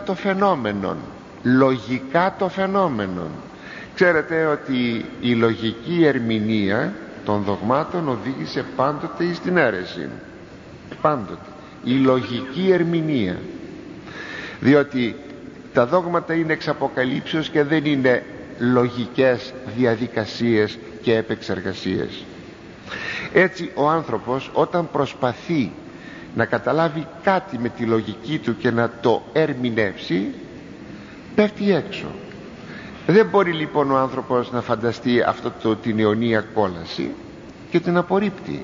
το φαινόμενο, ξέρετε ότι η λογική ερμηνεία των δογμάτων οδήγησε πάντοτε στην αίρεση. Πάντοτε η λογική ερμηνεία, διότι τα δόγματα είναι εξ αποκαλύψεως και δεν είναι λογικές διαδικασίες και επεξεργασίες. Έτσι ο άνθρωπος, όταν προσπαθεί να καταλάβει κάτι με τη λογική του και να το ερμηνεύσει, πέφτει έξω. Δεν μπορεί λοιπόν ο άνθρωπος να φανταστεί την αιωνία κόλαση και την απορρίπτει.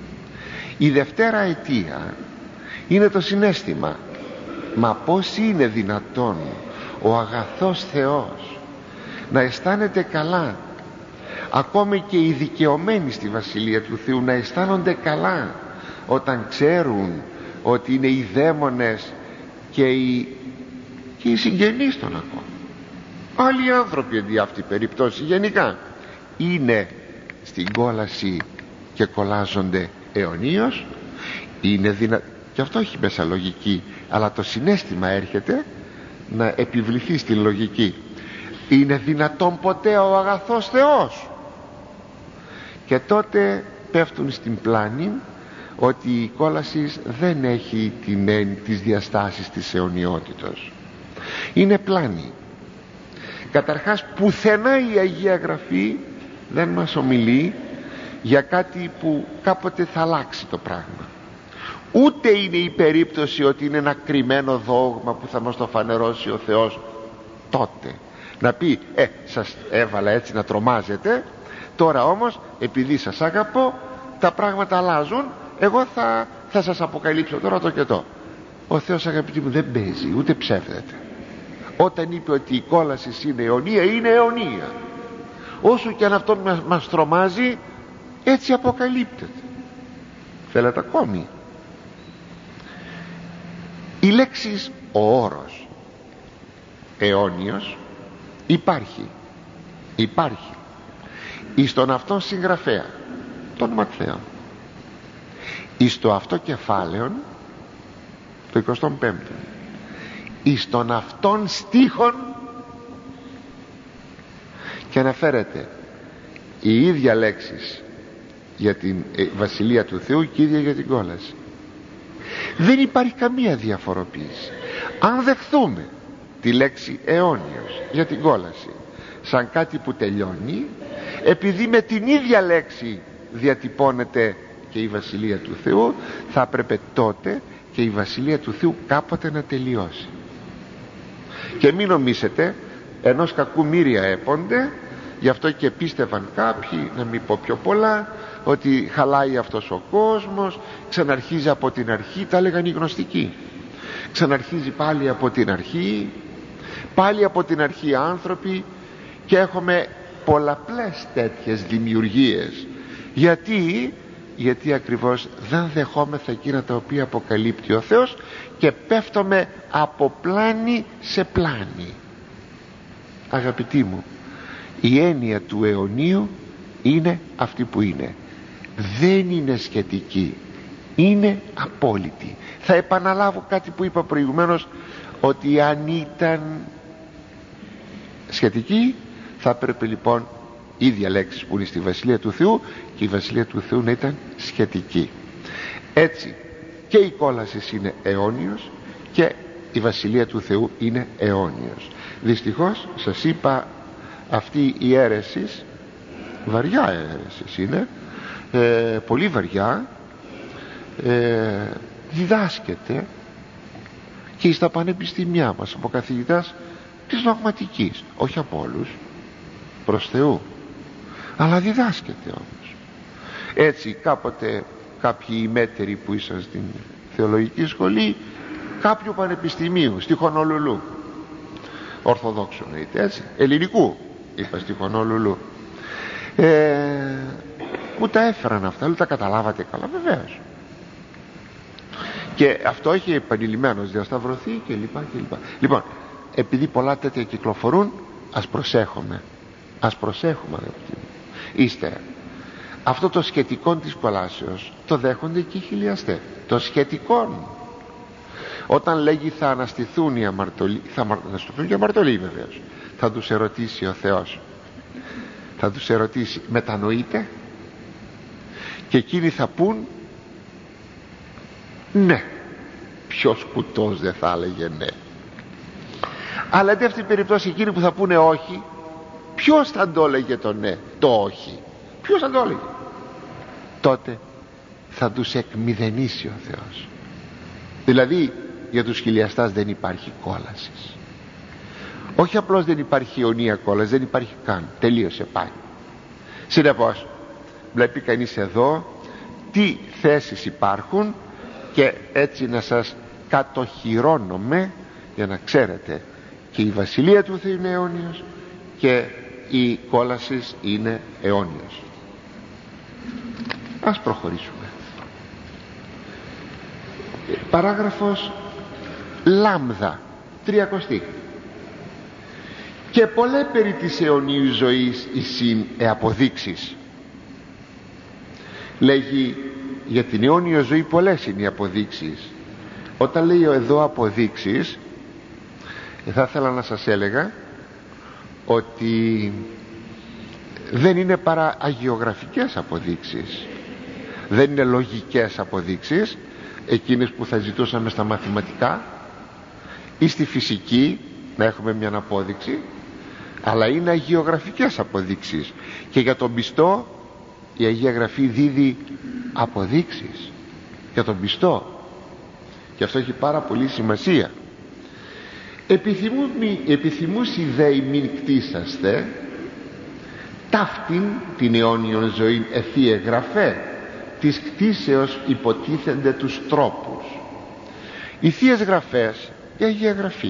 Η δευτέρα αιτία είναι το συναίσθημα. Μα πώς είναι δυνατόν ο αγαθός Θεός να αισθάνεται καλά, ακόμη και οι δικαιωμένοι στη Βασιλεία του Θεού να αισθάνονται καλά, όταν ξέρουν ότι είναι οι δαίμονες και οι συγγενείς των ακόμα, άλλοι άνθρωποι εντί αυτή περιπτώσει γενικά, είναι στην κόλαση και κολλάζονται αιωνίως. Είναι και αυτό έχει μέσα λογική, αλλά το συναίσθημα έρχεται να επιβληθεί στην λογική. Είναι δυνατόν ποτέ ο αγαθός Θεός? Και τότε πέφτουν στην πλάνη ότι η κόλαση δεν έχει τις διαστάσεις της αιωνιότητος. Είναι πλάνη. Καταρχάς, πουθενά η Αγία Γραφή δεν μας ομιλεί για κάτι που κάποτε θα αλλάξει το πράγμα. Ούτε είναι η περίπτωση ότι είναι ένα κρυμμένο δόγμα που θα μας το φανερώσει ο Θεός τότε, να πει σας έβαλα έτσι να τρομάζετε, τώρα όμως επειδή σας αγαπώ τα πράγματα αλλάζουν, εγώ θα σας αποκαλύψω τώρα το και το. Ο Θεός, αγαπητοί μου, δεν παίζει ούτε ψεύδεται. Όταν είπε ότι η κόλαση είναι αιωνία, είναι αιωνία. Όσο και αν αυτό μας τρομάζει, έτσι αποκαλύπτεται. Θέλετε ακόμη? Η λέξη, ο όρος αιώνιος υπάρχει εις τον αυτόν συγγραφέα, τον Ματθαίο, εις το αυτό κεφάλαιον, το 25ο, εις τον αυτόν στίχον, και αναφέρεται η ίδια λέξης για την Βασιλεία του Θεού και η ίδια για την κόλαση. Δεν υπάρχει καμία διαφοροποίηση. Αν δεχθούμε τη λέξη αιώνιος για την κόλαση σαν κάτι που τελειώνει, επειδή με την ίδια λέξη διατυπώνεται και η Βασιλεία του Θεού, θα έπρεπε τότε και η Βασιλεία του Θεού κάποτε να τελειώσει. Και μην νομίσετε, ενός κακού μοίρια έπονται, γι' αυτό και πίστευαν κάποιοι, να μην πω πιο πολλά, ότι χαλάει αυτός ο κόσμος, ξαναρχίζει από την αρχή, τα έλεγαν οι γνωστικοί, ξαναρχίζει πάλι από την αρχή, πάλι από την αρχή άνθρωποι, και έχουμε πολλαπλές τέτοιες δημιουργίες. Γιατί ακριβώς δεν δεχόμεθα εκείνα τα οποία αποκαλύπτει ο Θεός και πέφτουμε από πλάνη σε πλάνη. Αγαπητοί μου, η έννοια του αιωνίου είναι αυτή που είναι. Δεν είναι σχετική, είναι απόλυτη. Θα επαναλάβω κάτι που είπα προηγουμένως, ότι αν ήταν σχετική θα πρέπει λοιπόν ίδια λέξεις που είναι στη Βασιλεία του Θεού, και η Βασιλεία του Θεού να ήταν σχετική. Έτσι και η κόλαση είναι αιώνιος και η Βασιλεία του Θεού είναι αιώνιος. Δυστυχώς σας είπα, αυτή η αίρεση, βαριά αίρεση είναι, πολύ βαριά, διδάσκεται και στα πανεπιστήμια μας από καθηγητάς της δογματικής, όχι από όλους, προς Θεού, αλλά διδάσκεται όμως. Έτσι κάποτε κάποιοι ημέτεροι που ήσαν στην θεολογική σχολή κάποιου πανεπιστημίου στη Χονολουλού, ορθοδόξου είτε έτσι, ελληνικού είπα, στη Χονολουλού, μου τα έφεραν αυτά, λέω, τα καταλάβατε καλά? Βεβαίως. Και αυτό έχει επανειλημμένως διασταυρωθεί και λοιπά και λοιπά. Λοιπόν, επειδή πολλά τέτοια κυκλοφορούν, ας προσέχουμε, αγαπητοί μου. Ύστερα, αυτό το σχετικό της κολάσεως το δέχονται και οι χιλιαστές. Το σχετικό, όταν λέγει θα αναστηθούν οι αμαρτωλοί, θα αναστηθούν και οι αμαρτωλοί βεβαίως, θα τους ερωτήσει ο Θεός, θα τους ερωτήσει, μετανοείτε? Και εκείνοι θα πούν ναι. Ποιος κουτός δεν θα έλεγε ναι? Αλλά εν αυτή την περίπτωση εκείνοι που θα πούνε όχι, ποιος θα το έλεγε το ναι, το όχι? Ποιος θα το έλεγε? Τότε θα τους εκμηδενήσει ο Θεός. Δηλαδή για τους χιλιαστάς δεν υπάρχει κόλαση. Όχι απλώς δεν υπάρχει αιωνία κόλαση, δεν υπάρχει καν, τελείωσε, πάει. Συνεπώς βλέπει κανείς εδώ τι θέσεις υπάρχουν, και έτσι να σας κατοχυρώνομαι για να ξέρετε, και η Βασιλεία του Θεού είναι αιώνιος και η κόλαση είναι αιώνιος. Ας προχωρήσουμε. Παράγραφος λάμδα, 30. Και πολλέ περί της αιωνίου ζωής εισήν αποδείξεις. Λέγει για την αιώνιο ζωή πολλές είναι οι αποδείξεις. Όταν λέει εδώ αποδείξεις, θα ήθελα να σας έλεγα ότι δεν είναι παρά αγιογραφικές αποδείξεις, δεν είναι λογικές αποδείξεις, εκείνες που θα ζητούσαμε στα μαθηματικά ή στη φυσική να έχουμε μια απόδειξη, αλλά είναι αγιογραφικές αποδείξεις. Και για τον πιστό η Αγία Γραφή δίδει αποδείξεις για τον πιστό, και αυτό έχει πάρα πολύ σημασία. Επιθυμούσι δέοι μην κτίσαστε ταύτην την αιώνιον ζωήν ευθύ εγγραφέ, της κτίσεως υποτίθενται τους τρόπους. Οι Θείες Γραφές, η Αγία Γραφή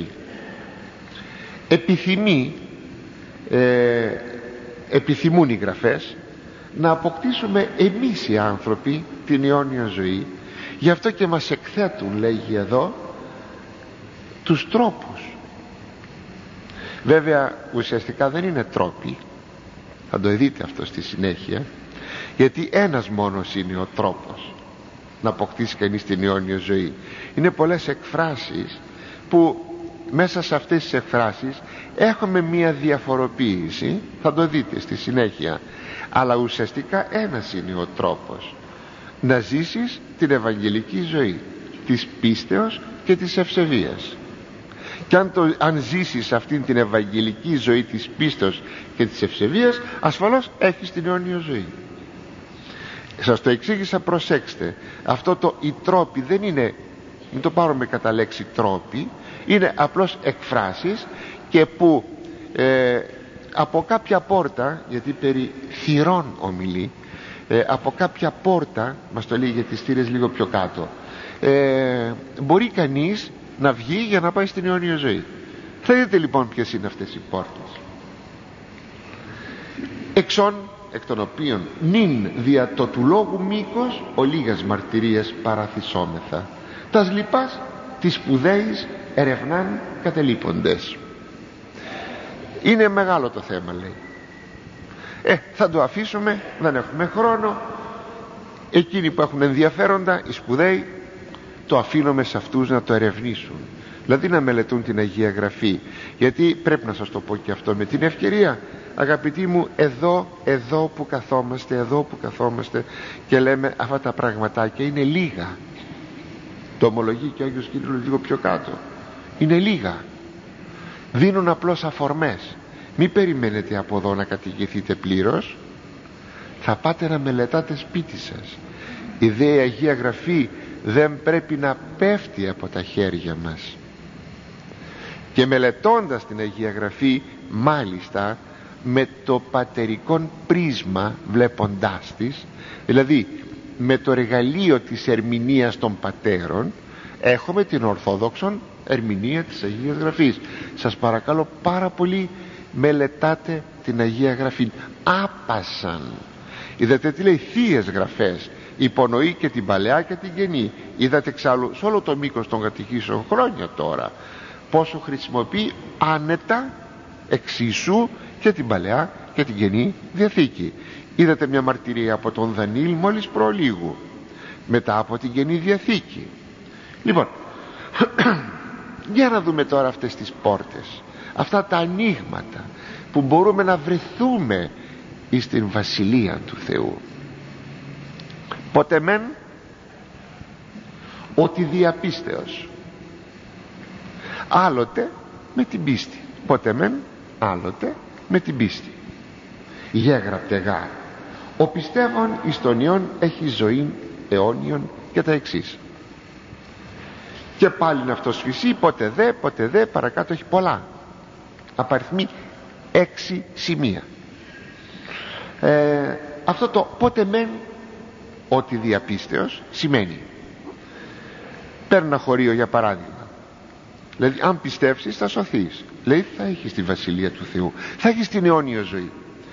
επιθυμούν οι Γραφές να αποκτήσουμε εμείς οι άνθρωποι την αιώνια ζωή. Γι' αυτό και μας εκθέτουν, λέγει εδώ, τους τρόπους. Βέβαια ουσιαστικά δεν είναι τρόποι, θα το δείτε αυτό στη συνέχεια, γιατί ένας μόνος είναι ο τρόπος να αποκτήσει κανείς την αιώνια ζωή. Είναι πολλές εκφράσεις που μέσα σε αυτές τις εκφράσεις έχουμε μία διαφοροποίηση, θα το δείτε στη συνέχεια, αλλά ουσιαστικά ένας είναι ο τρόπος να ζήσεις την Ευαγγελική ζωή της πίστεως και της ευσεβίας. Και αν ζήσεις αυτήν την Ευαγγελική ζωή της πίστεως και της ευσεβίας, ασφαλώς έχεις την αιώνια ζωή. Σας το εξήγησα, προσέξτε, αυτό οι τρόποι δεν είναι, μην το πάρουμε κατά λέξη τρόποι, είναι απλώς εκφράσεις, και που από κάποια πόρτα, γιατί περί θυρών ομιλεί, από κάποια πόρτα, μας το λέει για τις θύρες λίγο πιο κάτω, μπορεί κανείς να βγει για να πάει στην αιώνια ζωή. Θα δείτε λοιπόν ποιες είναι αυτές οι πόρτες. Εξών, εκ των οποίων νυν δια το του λόγου μήκος ο λίγας μαρτυρίας παραθυσόμεθα, τας λοιπάς τις σπουδαίης ερευνάν κατελείποντες. Είναι μεγάλο το θέμα, λέει. Θα το αφήσουμε, δεν έχουμε χρόνο. Εκείνοι που έχουν ενδιαφέροντα, οι σπουδαίοι, το αφήνουμε σε αυτούς να το ερευνήσουν. δηλαδή να μελετούν την Αγία Γραφή. Γιατί πρέπει να σας το πω και αυτό με την ευκαιρία, αγαπητοί μου, εδώ που καθόμαστε και λέμε αυτά τα πραγματάκια είναι λίγα. Το ομολογεί και ο Άγιος Κύριος λίγο πιο κάτω. Είναι λίγα. Δίνουν απλώς αφορμές. Μην περιμένετε από εδώ να κατηγηθείτε πλήρως. Θα πάτε να μελετάτε σπίτι σας. Η δε Αγία Γραφή δεν πρέπει να πέφτει από τα χέρια μας. Και μελετώντας την Αγία Γραφή, μάλιστα με το πατερικό πρίσμα, βλέποντάς της, δηλαδή με το εργαλείο της ερμηνείας των πατέρων, έχουμε την ορθόδοξον ερμηνεία της Αγίας Γραφής. Σας παρακαλώ πάρα πολύ, μελετάτε την Αγία Γραφή άπασαν. Είδατε τι λέει? Θείες Γραφές. Υπονοεί και την Παλαιά και την Καινή. Είδατε εξάλλου σε όλο το μήκος των κατηχήσεων χρόνια τώρα πόσο χρησιμοποιεί άνετα εξίσου και την Παλαιά και την Καινή Διαθήκη. Είδατε μια μαρτυρία από τον Δανίλ μόλις προλίγου, μετά από την Καινή Διαθήκη. Λοιπόν, για να δούμε τώρα αυτές τις πόρτες, αυτά τα ανοίγματα που μπορούμε να βρεθούμε εις την Βασιλεία του Θεού. Πότε μεν ότι διαπίστεως, άλλοτε με την πίστη. Πότε μεν, άλλοτε με την πίστη. Γέγραπτε γάρ, ο πιστεύων εις τον Υιόν έχει ζωή αιώνιον, και τα εξής. Και πάλι είναι αυτός φυσί, πότε δε, παρακάτω έχει πολλά. Απαριθμεί 6 σημεία. Αυτό το πότε μεν ότι διαπίστεως σημαίνει, παίρνω ένα χωρίο για παράδειγμα, δηλαδή αν πιστεύσεις θα σωθείς, δηλαδή θα έχεις τη Βασιλεία του Θεού, θα έχεις την αιώνια ζωή.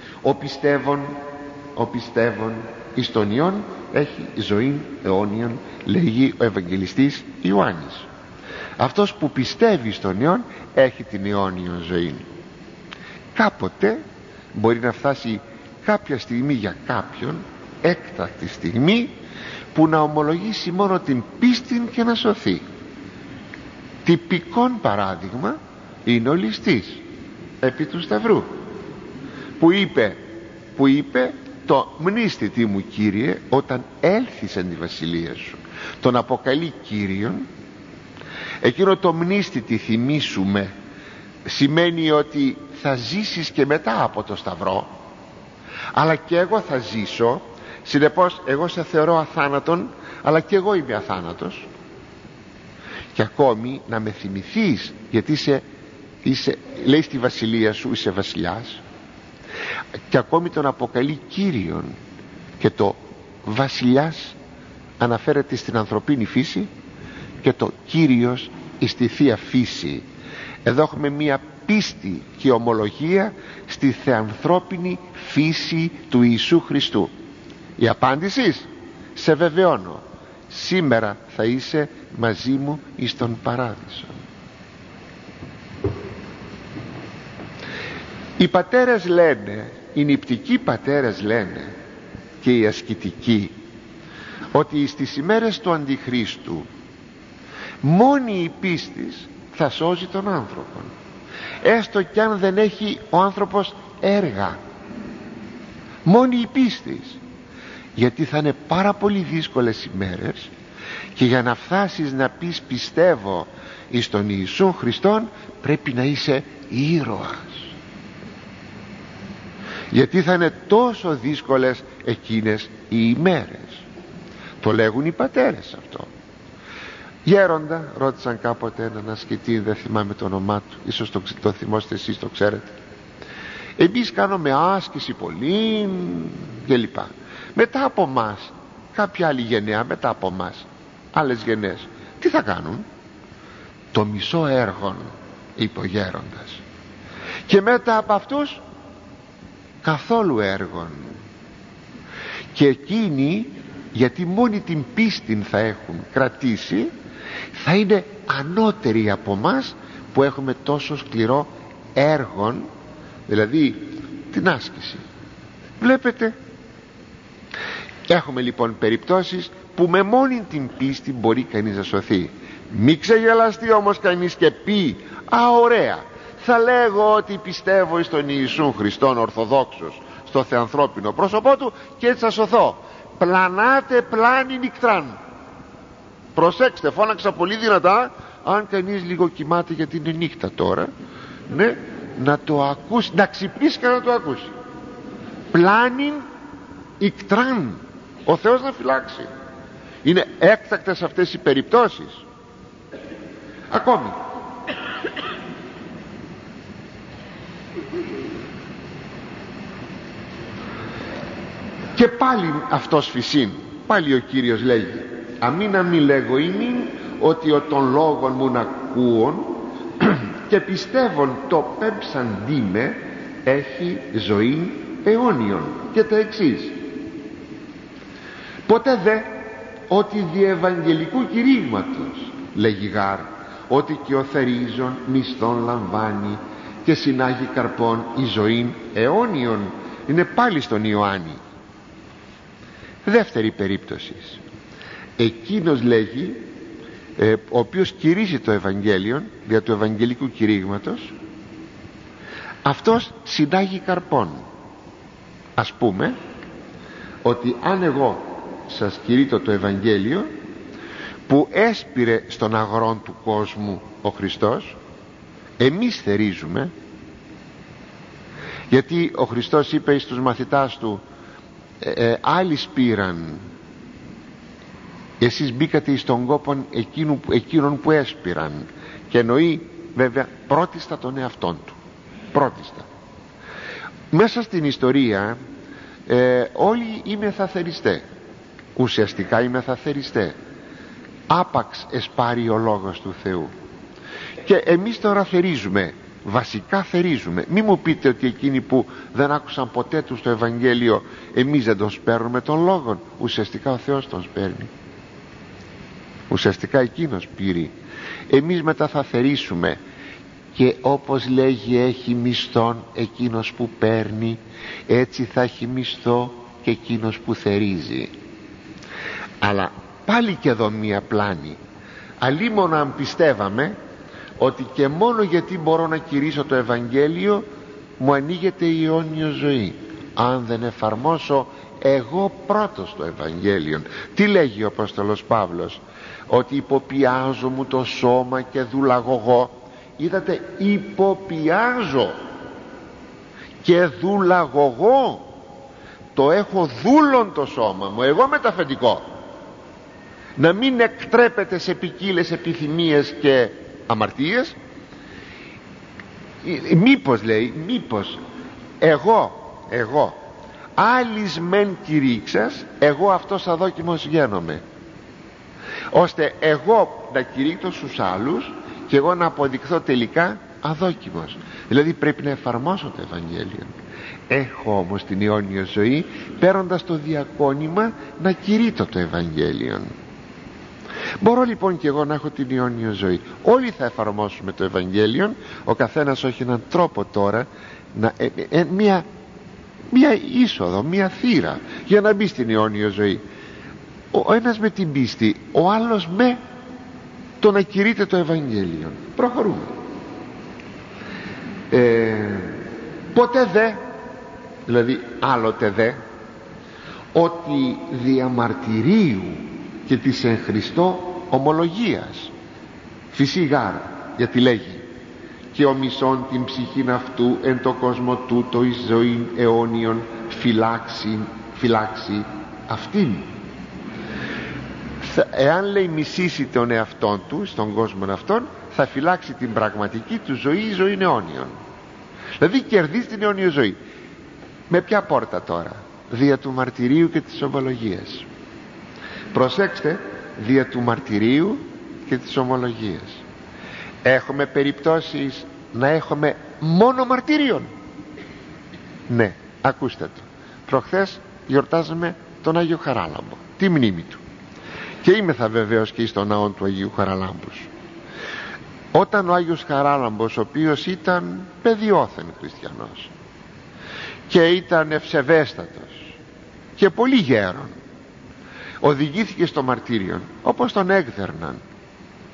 Ο πιστεύων εις τον Υιόν έχει ζωή αιώνιον, λέγει ο Ευαγγελιστής Ιωάννης. Αυτός που πιστεύει στον Υιόν έχει την αιώνια ζωή. Κάποτε μπορεί να φτάσει κάποια στιγμή για κάποιον, έκτακτη στιγμή, που να ομολογήσει μόνο την πίστη και να σωθεί. Τυπικόν παράδειγμα είναι ο ληστής επί του Σταυρού, που είπε το μνήστητη μου Κύριε όταν έλθεις εν τη βασιλεία σου. Τον αποκαλεί Κύριον. Εκείνο το μνήστητη, θυμήσουμε, σημαίνει ότι θα ζήσεις και μετά από το Σταυρό, αλλά και εγώ θα ζήσω. Συνεπώς εγώ σε θεωρώ αθάνατον, αλλά και εγώ είμαι αθάνατος. Και ακόμη να με θυμηθείς, γιατί είσαι, λέει, στη βασιλεία σου, είσαι βασιλιάς. Και ακόμη τον αποκαλεί Κύριον. Και το βασιλιάς αναφέρεται στην ανθρωπίνη φύση και το Κύριος στη Θεία Φύση. Εδώ έχουμε μία πίστη και ομολογία στη θεανθρώπινη φύση του Ιησού Χριστού. Η απάντηση, σε βεβαιώνω, σήμερα θα είσαι μαζί μου εις τον παράδεισο. Οι πατέρες λένε, οι νηπτικοί πατέρες λένε, και οι ασκητικοί, ότι στις ημέρες του Αντιχρίστου μόνη η πίστης θα σώζει τον άνθρωπο, έστω κι αν δεν έχει ο άνθρωπος έργα. Μόνη η πίστης, γιατί θα είναι πάρα πολύ δύσκολες ημέρες, και για να φτάσεις να πεις πιστεύω εις τον Ιησού Χριστόν πρέπει να είσαι ήρωας, γιατί θα είναι τόσο δύσκολες εκείνες οι ημέρες. Το λέγουν οι πατέρες αυτό. Γέροντα, ρώτησαν κάποτε έναν ασκητή, δεν θυμάμαι το όνομά του, ίσως το θυμόστε εσείς, το ξέρετε. Εμείς κάνουμε άσκηση πολύ και λοιπά. Μετά από μας, κάποια άλλη γενναία, μετά από μας, άλλες γενναίες, τι θα κάνουν? Το μισό έργον, είπε ο γέροντας. Και μετά από αυτούς, καθόλου έργων. Και εκείνοι, γιατί μόνη την πίστη θα έχουν κρατήσει, θα είναι ανώτεροι από μας που έχουμε τόσο σκληρό έργον, δηλαδή την άσκηση. Βλέπετε, έχουμε λοιπόν περιπτώσεις που με μόνη την πίστη μπορεί κανείς να σωθεί. Μη ξεγελαστεί όμως κανείς και πει ωραία, θα λέγω ότι πιστεύω εις τον Ιησούν Χριστόν Ορθοδόξος, στο θεανθρώπινο πρόσωπό του, και έτσι θα σωθώ. Πλανάτε πλάνη νυκτράν. Προσέξτε, φώναξα πολύ δυνατά. Αν κανείς λίγο κοιμάται, γιατί είναι νύχτα τώρα, ναι, να το ακούσει, να ξυπνήσει και να το ακούσει. Πλάνην ικτράν. Ο Θεός να φυλάξει. Είναι έκτακτες αυτές οι περιπτώσεις. Ακόμη και πάλι αυτός φυσίν, πάλι ο Κύριος λέγει, αμήν αμήν λέγω ημίν, ότι ο των λόγων μου να ακούων και πιστεύων το πέμψαντί με έχει ζωή αιώνιον. Και τα εξής, ποτέ δε ότι δι' ευαγγελικού κηρύγματος, λέγει γάρ, ότι και ο θερίζων μισθόν λαμβάνει και συνάγει καρπών η ζωήν αιώνιον. Είναι πάλι στον Ιωάννη. Δεύτερη περίπτωση, εκείνος λέγει, ο οποίος κηρύσσει το Ευαγγέλιο δια του ευαγγελικού κηρύγματος, αυτός συνάγει καρπών. Ας πούμε ότι αν εγώ σας κηρύττω το Ευαγγέλιο που έσπηρε στον αγρόν του κόσμου ο Χριστός, εμείς θερίζουμε, γιατί ο Χριστός είπε στους μαθητάς του, άλλοι σπήραν, εσείς μπήκατε εις τον κόπον εκείνων που έσπηραν, και εννοεί βέβαια πρώτιστα τον εαυτόν του, πρώτιστα. Μέσα στην ιστορία όλοι είμαι θαθεριστέ, ουσιαστικά είμαι θαθεριστέ, άπαξ εσπάρει ο λόγος του Θεού, και εμείς τώρα θερίζουμε, βασικά θερίζουμε. Μη μου πείτε ότι εκείνοι που δεν άκουσαν ποτέ τους το Ευαγγέλιο, εμείς δεν τον σπέρνουμε τον λόγον. Ουσιαστικά ο Θεός τον σπέρνει, ουσιαστικά εκείνος πήρε. Εμείς μετά θα θερίσουμε, και όπως λέγει έχει μισθόν εκείνος που παίρνει, έτσι θα έχει μισθό και εκείνος που θερίζει. Αλλά πάλι και εδώ μία πλάνη. Αλίμονα αν πιστεύαμε ότι και μόνο γιατί μπορώ να κηρύσω το Ευαγγέλιο μου ανοίγεται η αιώνια ζωή, αν δεν εφαρμόσω εγώ πρώτος το Ευαγγέλιο. Τι λέγει ο Απόστολος Παύλος? Ότι υποπιάζω μου το σώμα και δουλαγωγώ. Είδατε, υποπιάζω και δουλαγωγώ. Το έχω δούλον το σώμα μου, εγώ με το αφεντικό, να μην εκτρέπεται σε ποικίλες επιθυμίες και αμαρτίες. Μήπως, λέει, μήπως εγώ άλλης μεν κηρύξας, εγώ αυτός αδόκιμος γίνομαι, ώστε εγώ να κηρύττω στους άλλους και εγώ να αποδειχθώ τελικά αδόκιμος. Δηλαδή πρέπει να εφαρμόσω το Ευαγγέλιο. Έχω όμως την αιώνια ζωή, παίρνοντας το διακόνημα να κηρύττω το Ευαγγέλιο. Μπορώ λοιπόν και εγώ να έχω την αιώνια ζωή. Όλοι θα εφαρμόσουμε το Ευαγγέλιο, ο καθένας όχι έναν τρόπο τώρα, μια είσοδο, μια θύρα για να μπει στην αιώνια ζωή. Ο ένας με την πίστη, ο άλλος με το να κηρύττει το Ευαγγέλιο. Προχωρούμε. Ποτέ δε, δηλαδή άλλοτε δε, ότι διαμαρτυρίου και της εν Χριστώ ομολογίας φυσίγαρα, γιατί λέγει και ο μισόν την ψυχήν αυτού εν το κόσμο τούτο εις ζωήν αιώνιον φυλάξει αυτήν. Εάν, λέει, μισήσει τον εαυτόν του στον κόσμο αυτόν, θα φυλάξει την πραγματική του ζωή, ζωή αιώνιον. Δηλαδή κερδίζει την αιώνια ζωή. Με ποια πόρτα τώρα? Δια του μαρτυρίου και της ομολογίας. Προσέξτε, δια του μαρτυρίου και της ομολογίας. Έχουμε περιπτώσεις να έχουμε μόνο μαρτύριον? Ναι, ακούστε το. Προχθές γιορτάζαμε τον Άγιο Χαράλαμπο, τη μνήμη του, και είμεθα βεβαίως και στον ναό του Αγίου Χαραλάμπους. Όταν ο Άγιος Χαράλαμπος, ο οποίος ήταν παιδιόθεν χριστιανός και ήταν ευσεβέστατος και πολύ γέρον, οδηγήθηκε στο μαρτύριον, όπως τον έκδερναν,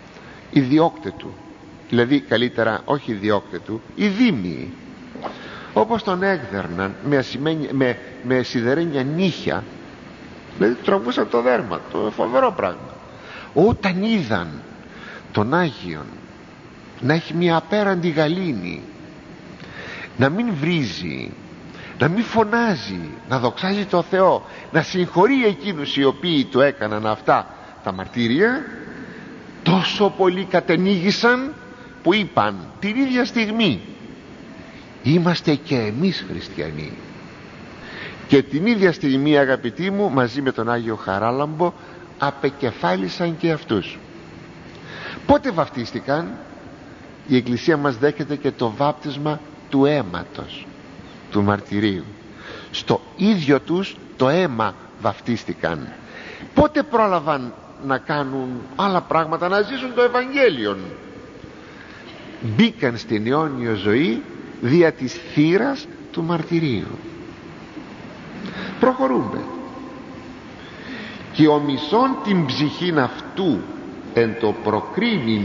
οι διώκτε του, δηλαδή όχι οι διώκτε του, οι δήμοι, όπως τον έκδερναν με σιδερένια νύχια, δηλαδή τραβούσαν το δέρμα, το φοβερό πράγμα. Όταν είδαν τον Άγιον να έχει μια απέραντη γαλήνη, να μην βρίζει, να μην φωνάζει, να δοξάζει το Θεό, να συγχωρεί εκείνους οι οποίοι του έκαναν αυτά τα μαρτύρια, τόσο πολύ κατενίγησαν που είπαν την ίδια στιγμή, είμαστε και εμείς χριστιανοί. Και την ίδια στιγμή, αγαπητοί μου, μαζί με τον Άγιο Χαράλαμπο απεκεφάλισαν και αυτούς. Πότε βαπτίστηκαν? Η Εκκλησία μας δέχεται και το βάπτισμα του αίματος, του μαρτυρίου. Στο ίδιο τους το αίμα βαπτίστηκαν. Πότε πρόλαβαν να κάνουν άλλα πράγματα, να ζήσουν το Ευαγγέλιο? Μπήκαν στην αιώνιο ζωή δια της θύρας του μαρτυρίου. Προχωρούμε. Και ο μισόν την ψυχήν αυτού εν το προκρίνειν,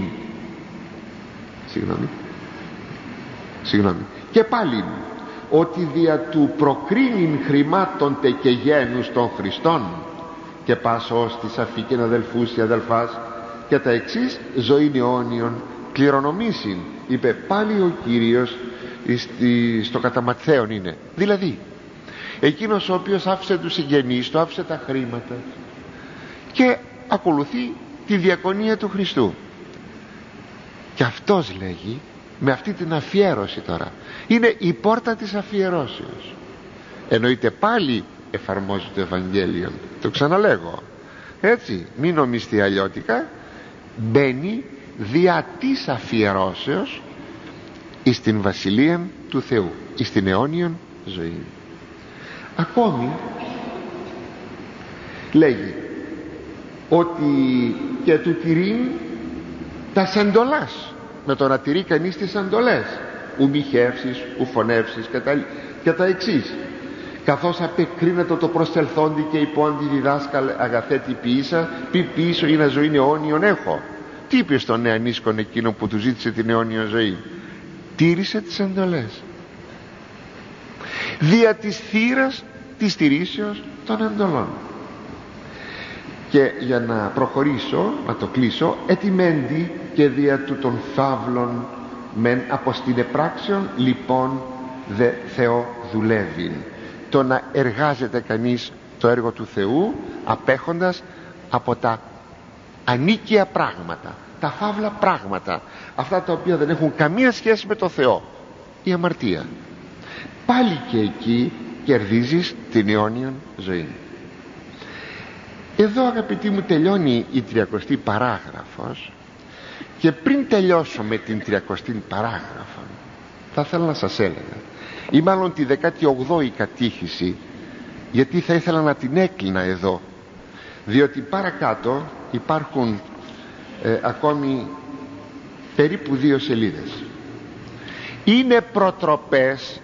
συγγνώμη, και πάλι ότι δια του προκρίνειν χρημάτων τε και γένους των Χριστών και πάσος της αφήκεν αδελφούς και αδελφάς και τα εξής ζωήν αιώνιον κληρονομήσιν, είπε πάλι ο Κύριος στο κατά Ματθαίον είναι. Δηλαδή εκείνος ο οποίος άφησε τους συγγενείς του, άφησε τα χρήματα και ακολουθεί τη διακονία του Χριστού, και αυτός λέγει με αυτή την αφιέρωση, τώρα είναι η πόρτα της αφιερώσεως, εννοείται πάλι εφαρμόζει το Ευαγγέλιο, το ξαναλέγω έτσι, μην νομιστεί αλλιώτικα, μπαίνει δια της αφιερώσεως εις την Βασιλεία του Θεού, εις την αιώνιον ζωή. Ακόμη λέγει ότι και του τηρήν τα σεντολάς, με το να τηρεί κανείς τις εντολές, ου μη χεύσεις, ου φωνεύσεις και τα εξής, καθώς απεκρίνεται το προσελθόντι και υπόντι διδάσκαλ αγαθέ τι ποιήσα, πι πίσω ή να ζωή αιώνιον έχω. Τι είπε στον νεανίσκον εκείνο που του ζήτησε την αιώνια ζωή? Τήρησε τις εντολές δια της θύρας της τηρήσεως των εντολών. Και για να προχωρήσω, να το κλείσω, ετιμέντι και δια του των φαύλων μεν από στην επράξεων λοιπόν δε Θεό δουλεύει. Το να εργάζεται κανείς το έργο του Θεού απέχοντας από τα ανίκαια πράγματα, τα φαύλα πράγματα, αυτά τα οποία δεν έχουν καμία σχέση με το Θεό, η αμαρτία. Πάλι και εκεί κερδίζεις την αιώνιον ζωή. Εδώ, αγαπητοί μου, τελειώνει η 30η παράγραφος, και πριν τελειώσω με την 30η παράγραφο θα ήθελα να σας έλεγα, ή μάλλον τη 18η κατήχηση, γιατί θα ήθελα να την έκλεινα εδώ, διότι παρακάτω υπάρχουν ακόμη περίπου 2 σελίδες. Είναι προτροπές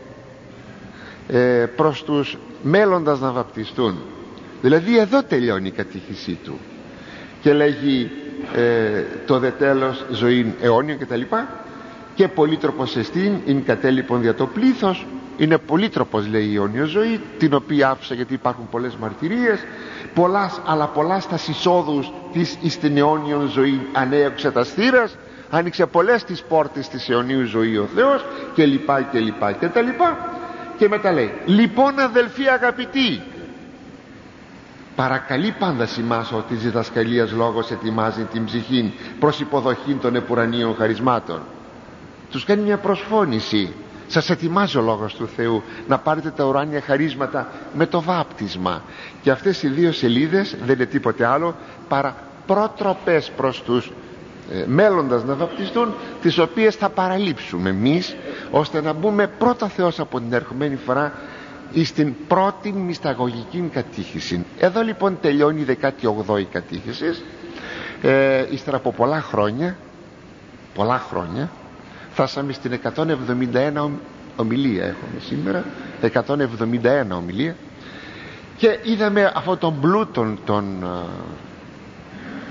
προς τους μέλλοντας να βαπτιστούν. Δηλαδή εδώ τελειώνει η κατήχησή του και λέγει το δε τέλος ζωήν αιώνιον και τα λοιπά, και πολύτροπος εστίν ειν κατέλειπον δια το πλήθος. Είναι πολύτροπος, λέει, η αιώνια ζωή, την οποία άφησα γιατί υπάρχουν πολλές μαρτυρίες, αλλά πολλά τα εισόδους της εις την αιώνιον ζωή ανέωξε τα θύρας, άνοιξε πολλές τις πόρτες της αιωνίου ζωή ο Θεός, και λοιπά και λοιπά και τα λοιπά. Και μετά λέει, λοιπόν αδελφοί αγαπητοί, παρακαλεί πάντα σημάς ότι της διδασκαλίας λόγος ετοιμάζει την ψυχήν προς υποδοχήν των επουρανίων χαρισμάτων. Τους κάνει μια προσφώνηση. Σας ετοιμάζει ο λόγος του Θεού να πάρετε τα ουράνια χαρίσματα με το βάπτισμα. Και αυτές οι 2 σελίδες δεν είναι τίποτε άλλο παρά προτροπές προς τους μέλλοντας να βαπτιστούν, τις οποίες θα παραλείψουμε εμείς, ώστε να μπούμε πρώτα Θεός από την ερχομένη φορά στην πρώτη μυσταγωγική κατήχηση. Εδώ λοιπόν τελειώνει η 18η κατήχηση. Ύστερα από πολλά χρόνια φτάσαμε στην 171 ομιλία. Έχουμε σήμερα 171 ομιλία, και είδαμε αυτόν τον πλούτον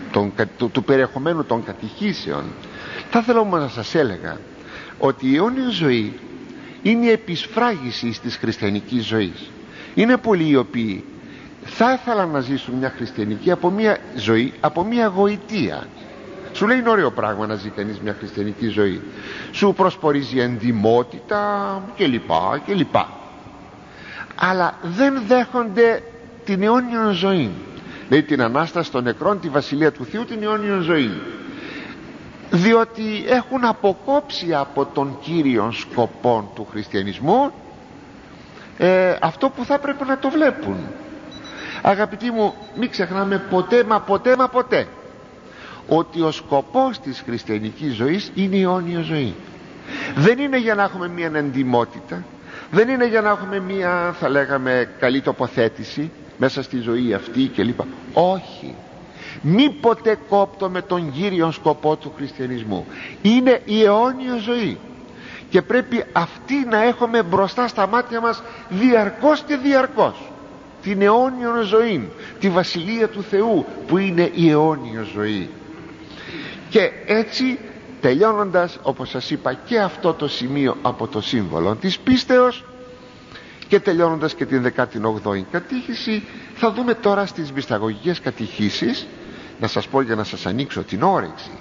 του περιεχομένου των κατηχήσεων. Θα ήθελα όμως να σας έλεγα ότι η αιώνια ζωή είναι η επισφράγιση της χριστιανικής ζωής. Είναι πολλοί οι οποίοι θα ήθελαν να ζήσουν μια χριστιανική ζωή από μια γοητεία. Σου λέει είναι ωραίο πράγμα να ζει κανείς μια χριστιανική ζωή, σου προσπορίζει εντιμότητα κλπ. Αλλά δεν δέχονται την αιώνια ζωή, δηλαδή την Ανάσταση των νεκρών, τη Βασιλεία του Θεού, την αιώνια ζωή, διότι έχουν αποκόψει από τον κύριο σκοπό του χριστιανισμού αυτό που θα πρέπει να το βλέπουν. Αγαπητοί μου, μην ξεχνάμε ποτέ ότι ο σκοπός της χριστιανικής ζωής είναι η αιώνια ζωή. Δεν είναι για να έχουμε μια εντιμότητα, δεν είναι για να έχουμε μια, θα λέγαμε, καλή τοποθέτηση μέσα στη ζωή αυτή κλπ. Όχι, μη ποτέ κόπτουμε τον κύριο σκοπό του χριστιανισμού. Είναι η αιώνια ζωή και πρέπει αυτή να έχουμε μπροστά στα μάτια μας διαρκώς και διαρκώς. Την αιώνια ζωή, τη Βασιλεία του Θεού που είναι η αιώνια ζωή. Και έτσι, τελειώνοντας, όπως σας είπα, και αυτό το σημείο από το σύμβολο της πίστεως και τελειώνοντας και την 18η κατήχηση, θα δούμε τώρα στις μυσταγωγικές κατηχήσεις, να σας πω για να σας ανοίξω την όρεξη.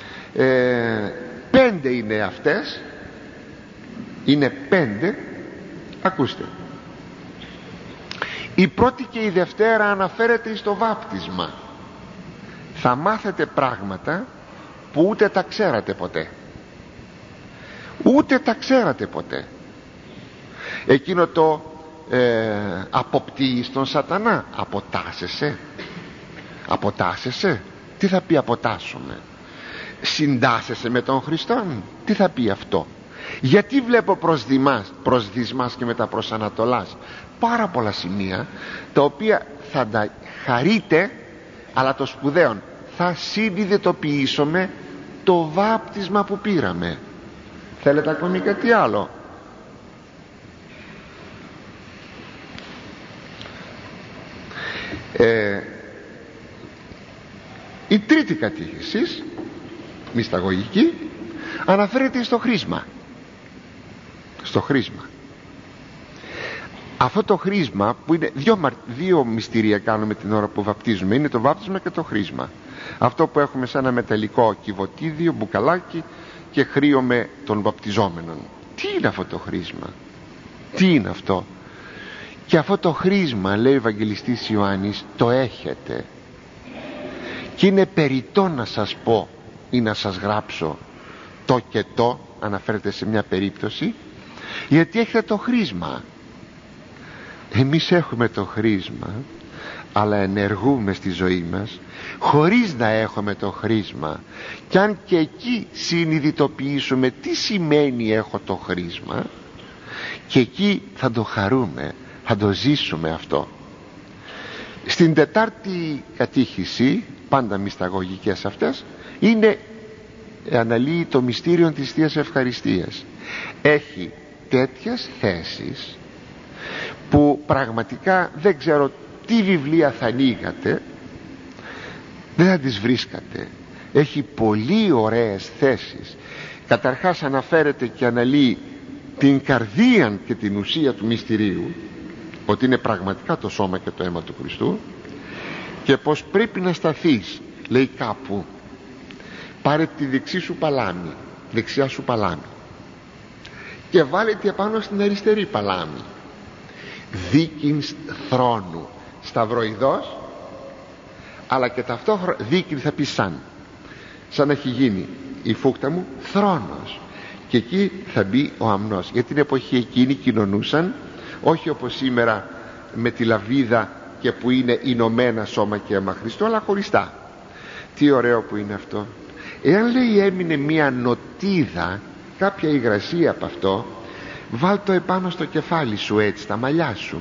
5 είναι αυτές, είναι 5. Ακούστε, η πρώτη και η δευτέρα αναφέρεται στο βάπτισμα. Θα μάθετε πράγματα που ούτε τα ξέρατε ποτέ. Εκείνο το αποπτύεις τον σατανά, αποτάσσεσαι, τι θα πει αποτάσσομαι? Συντάσσεσαι με τον Χριστόν, τι θα πει αυτό? Γιατί βλέπω προσδισμάς και μετά προς ανατολάς? Πάρα πολλά σημεία τα οποία θα τα χαρείτε, αλλά το σπουδαίο, θα συνειδητοποιήσουμε το βάπτισμα που πήραμε. Θέλετε ακόμη κάτι άλλο? Η τρίτη κατήχηση, μυσταγωγική, αναφέρεται στο χρήσμα. Αυτό το χρήσμα που είναι δύο μυστήρια κάνουμε την ώρα που βαπτίζουμε, είναι το βάπτισμα και το χρήσμα. Αυτό που έχουμε σαν ένα μεταλλικό κυβωτίδιο, μπουκαλάκι και χρήωμε των βαπτιζόμενων. Τι είναι αυτό το χρήσμα? Τι είναι αυτό? Και αυτό το χρήσμα, λέει ο Ευαγγελιστής Ιωάννης, το έχετε, και είναι περιττό να σας πω ή να σας γράψω το και το, αναφέρεται σε μια περίπτωση, γιατί έχετε το χρήσμα. Εμείς έχουμε το χρήσμα, αλλά ενεργούμε στη ζωή μας χωρίς να έχουμε το χρήσμα. Και αν και εκεί συνειδητοποιήσουμε τι σημαίνει έχω το χρήσμα, και εκεί θα το χαρούμε, θα το ζήσουμε αυτό. Στην τετάρτη κατήχηση, πάντα μυσταγωγικές αυτές, αναλύει το μυστήριο της Θείας Ευχαριστίας. Έχει τέτοιες θέσεις που πραγματικά δεν ξέρω τι βιβλία θα ανοίγατε, δεν θα τις βρίσκατε. Έχει πολύ ωραίες θέσεις. Καταρχάς αναφέρεται και αναλύει την καρδία και την ουσία του μυστηρίου, ότι είναι πραγματικά το σώμα και το αίμα του Χριστού, και πως πρέπει να σταθείς, λέει κάπου, πάρε τη δεξιά σου παλάμη και βάλε τη επάνω στην αριστερή παλάμη, δίκην θρόνου, σταυροειδός, αλλά και ταυτόχρονα δίκην θα πει σαν να έχει γίνει η φούκτα μου θρόνος, και εκεί θα μπει ο αμνός. Γιατί την εποχή εκείνη κοινωνούσαν όχι όπως σήμερα με τη λαβίδα και που είναι ενωμένα σώμα και αίμα Χριστού, αλλά χωριστά. Τι ωραίο που είναι αυτό. Εάν, λέει, έμεινε μία νοτίδα, κάποια υγρασία από αυτό, βάλ το επάνω στο κεφάλι σου, έτσι, στα μαλλιά σου.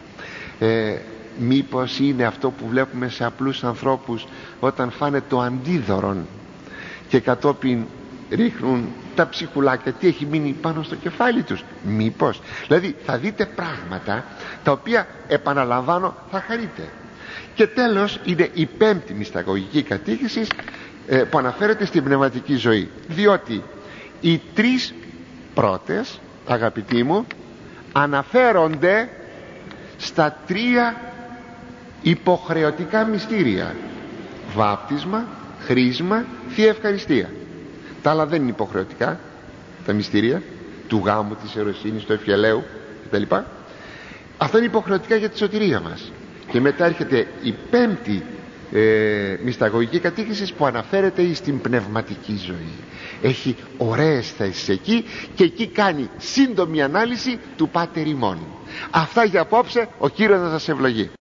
Μήπως είναι αυτό που βλέπουμε σε απλούς ανθρώπους όταν φάνε το αντίδωρον και κατόπιν ρίχνουν τα ψυχουλάκια, τι έχει μείνει πάνω στο κεφάλι τους? Μήπως? Δηλαδή θα δείτε πράγματα τα οποία, επαναλαμβάνω, θα χαρείτε. Και τέλος είναι η πέμπτη μυσταγωγική κατήχηση που αναφέρεται στην πνευματική ζωή, διότι οι τρεις πρώτες, αγαπητοί μου, αναφέρονται στα τρία υποχρεωτικά μυστήρια: βάπτισμα, χρίσμα, Θεία Ευχαριστία. Τα άλλα δεν είναι υποχρεωτικά, τα μυστήρια του γάμου, της ιεροσύνης, του ευχελαίου κτλ. Αυτά είναι υποχρεωτικά για τη σωτηρία μας. Και μετά έρχεται η πέμπτη μυσταγωγική κατήχηση που αναφέρεται στην πνευματική ζωή. Έχει ωραίες θέσεις εκεί, και εκεί κάνει σύντομη ανάλυση του Πάτερ ημών. Αυτά για απόψε. Ο Κύριος να σας ευλογεί.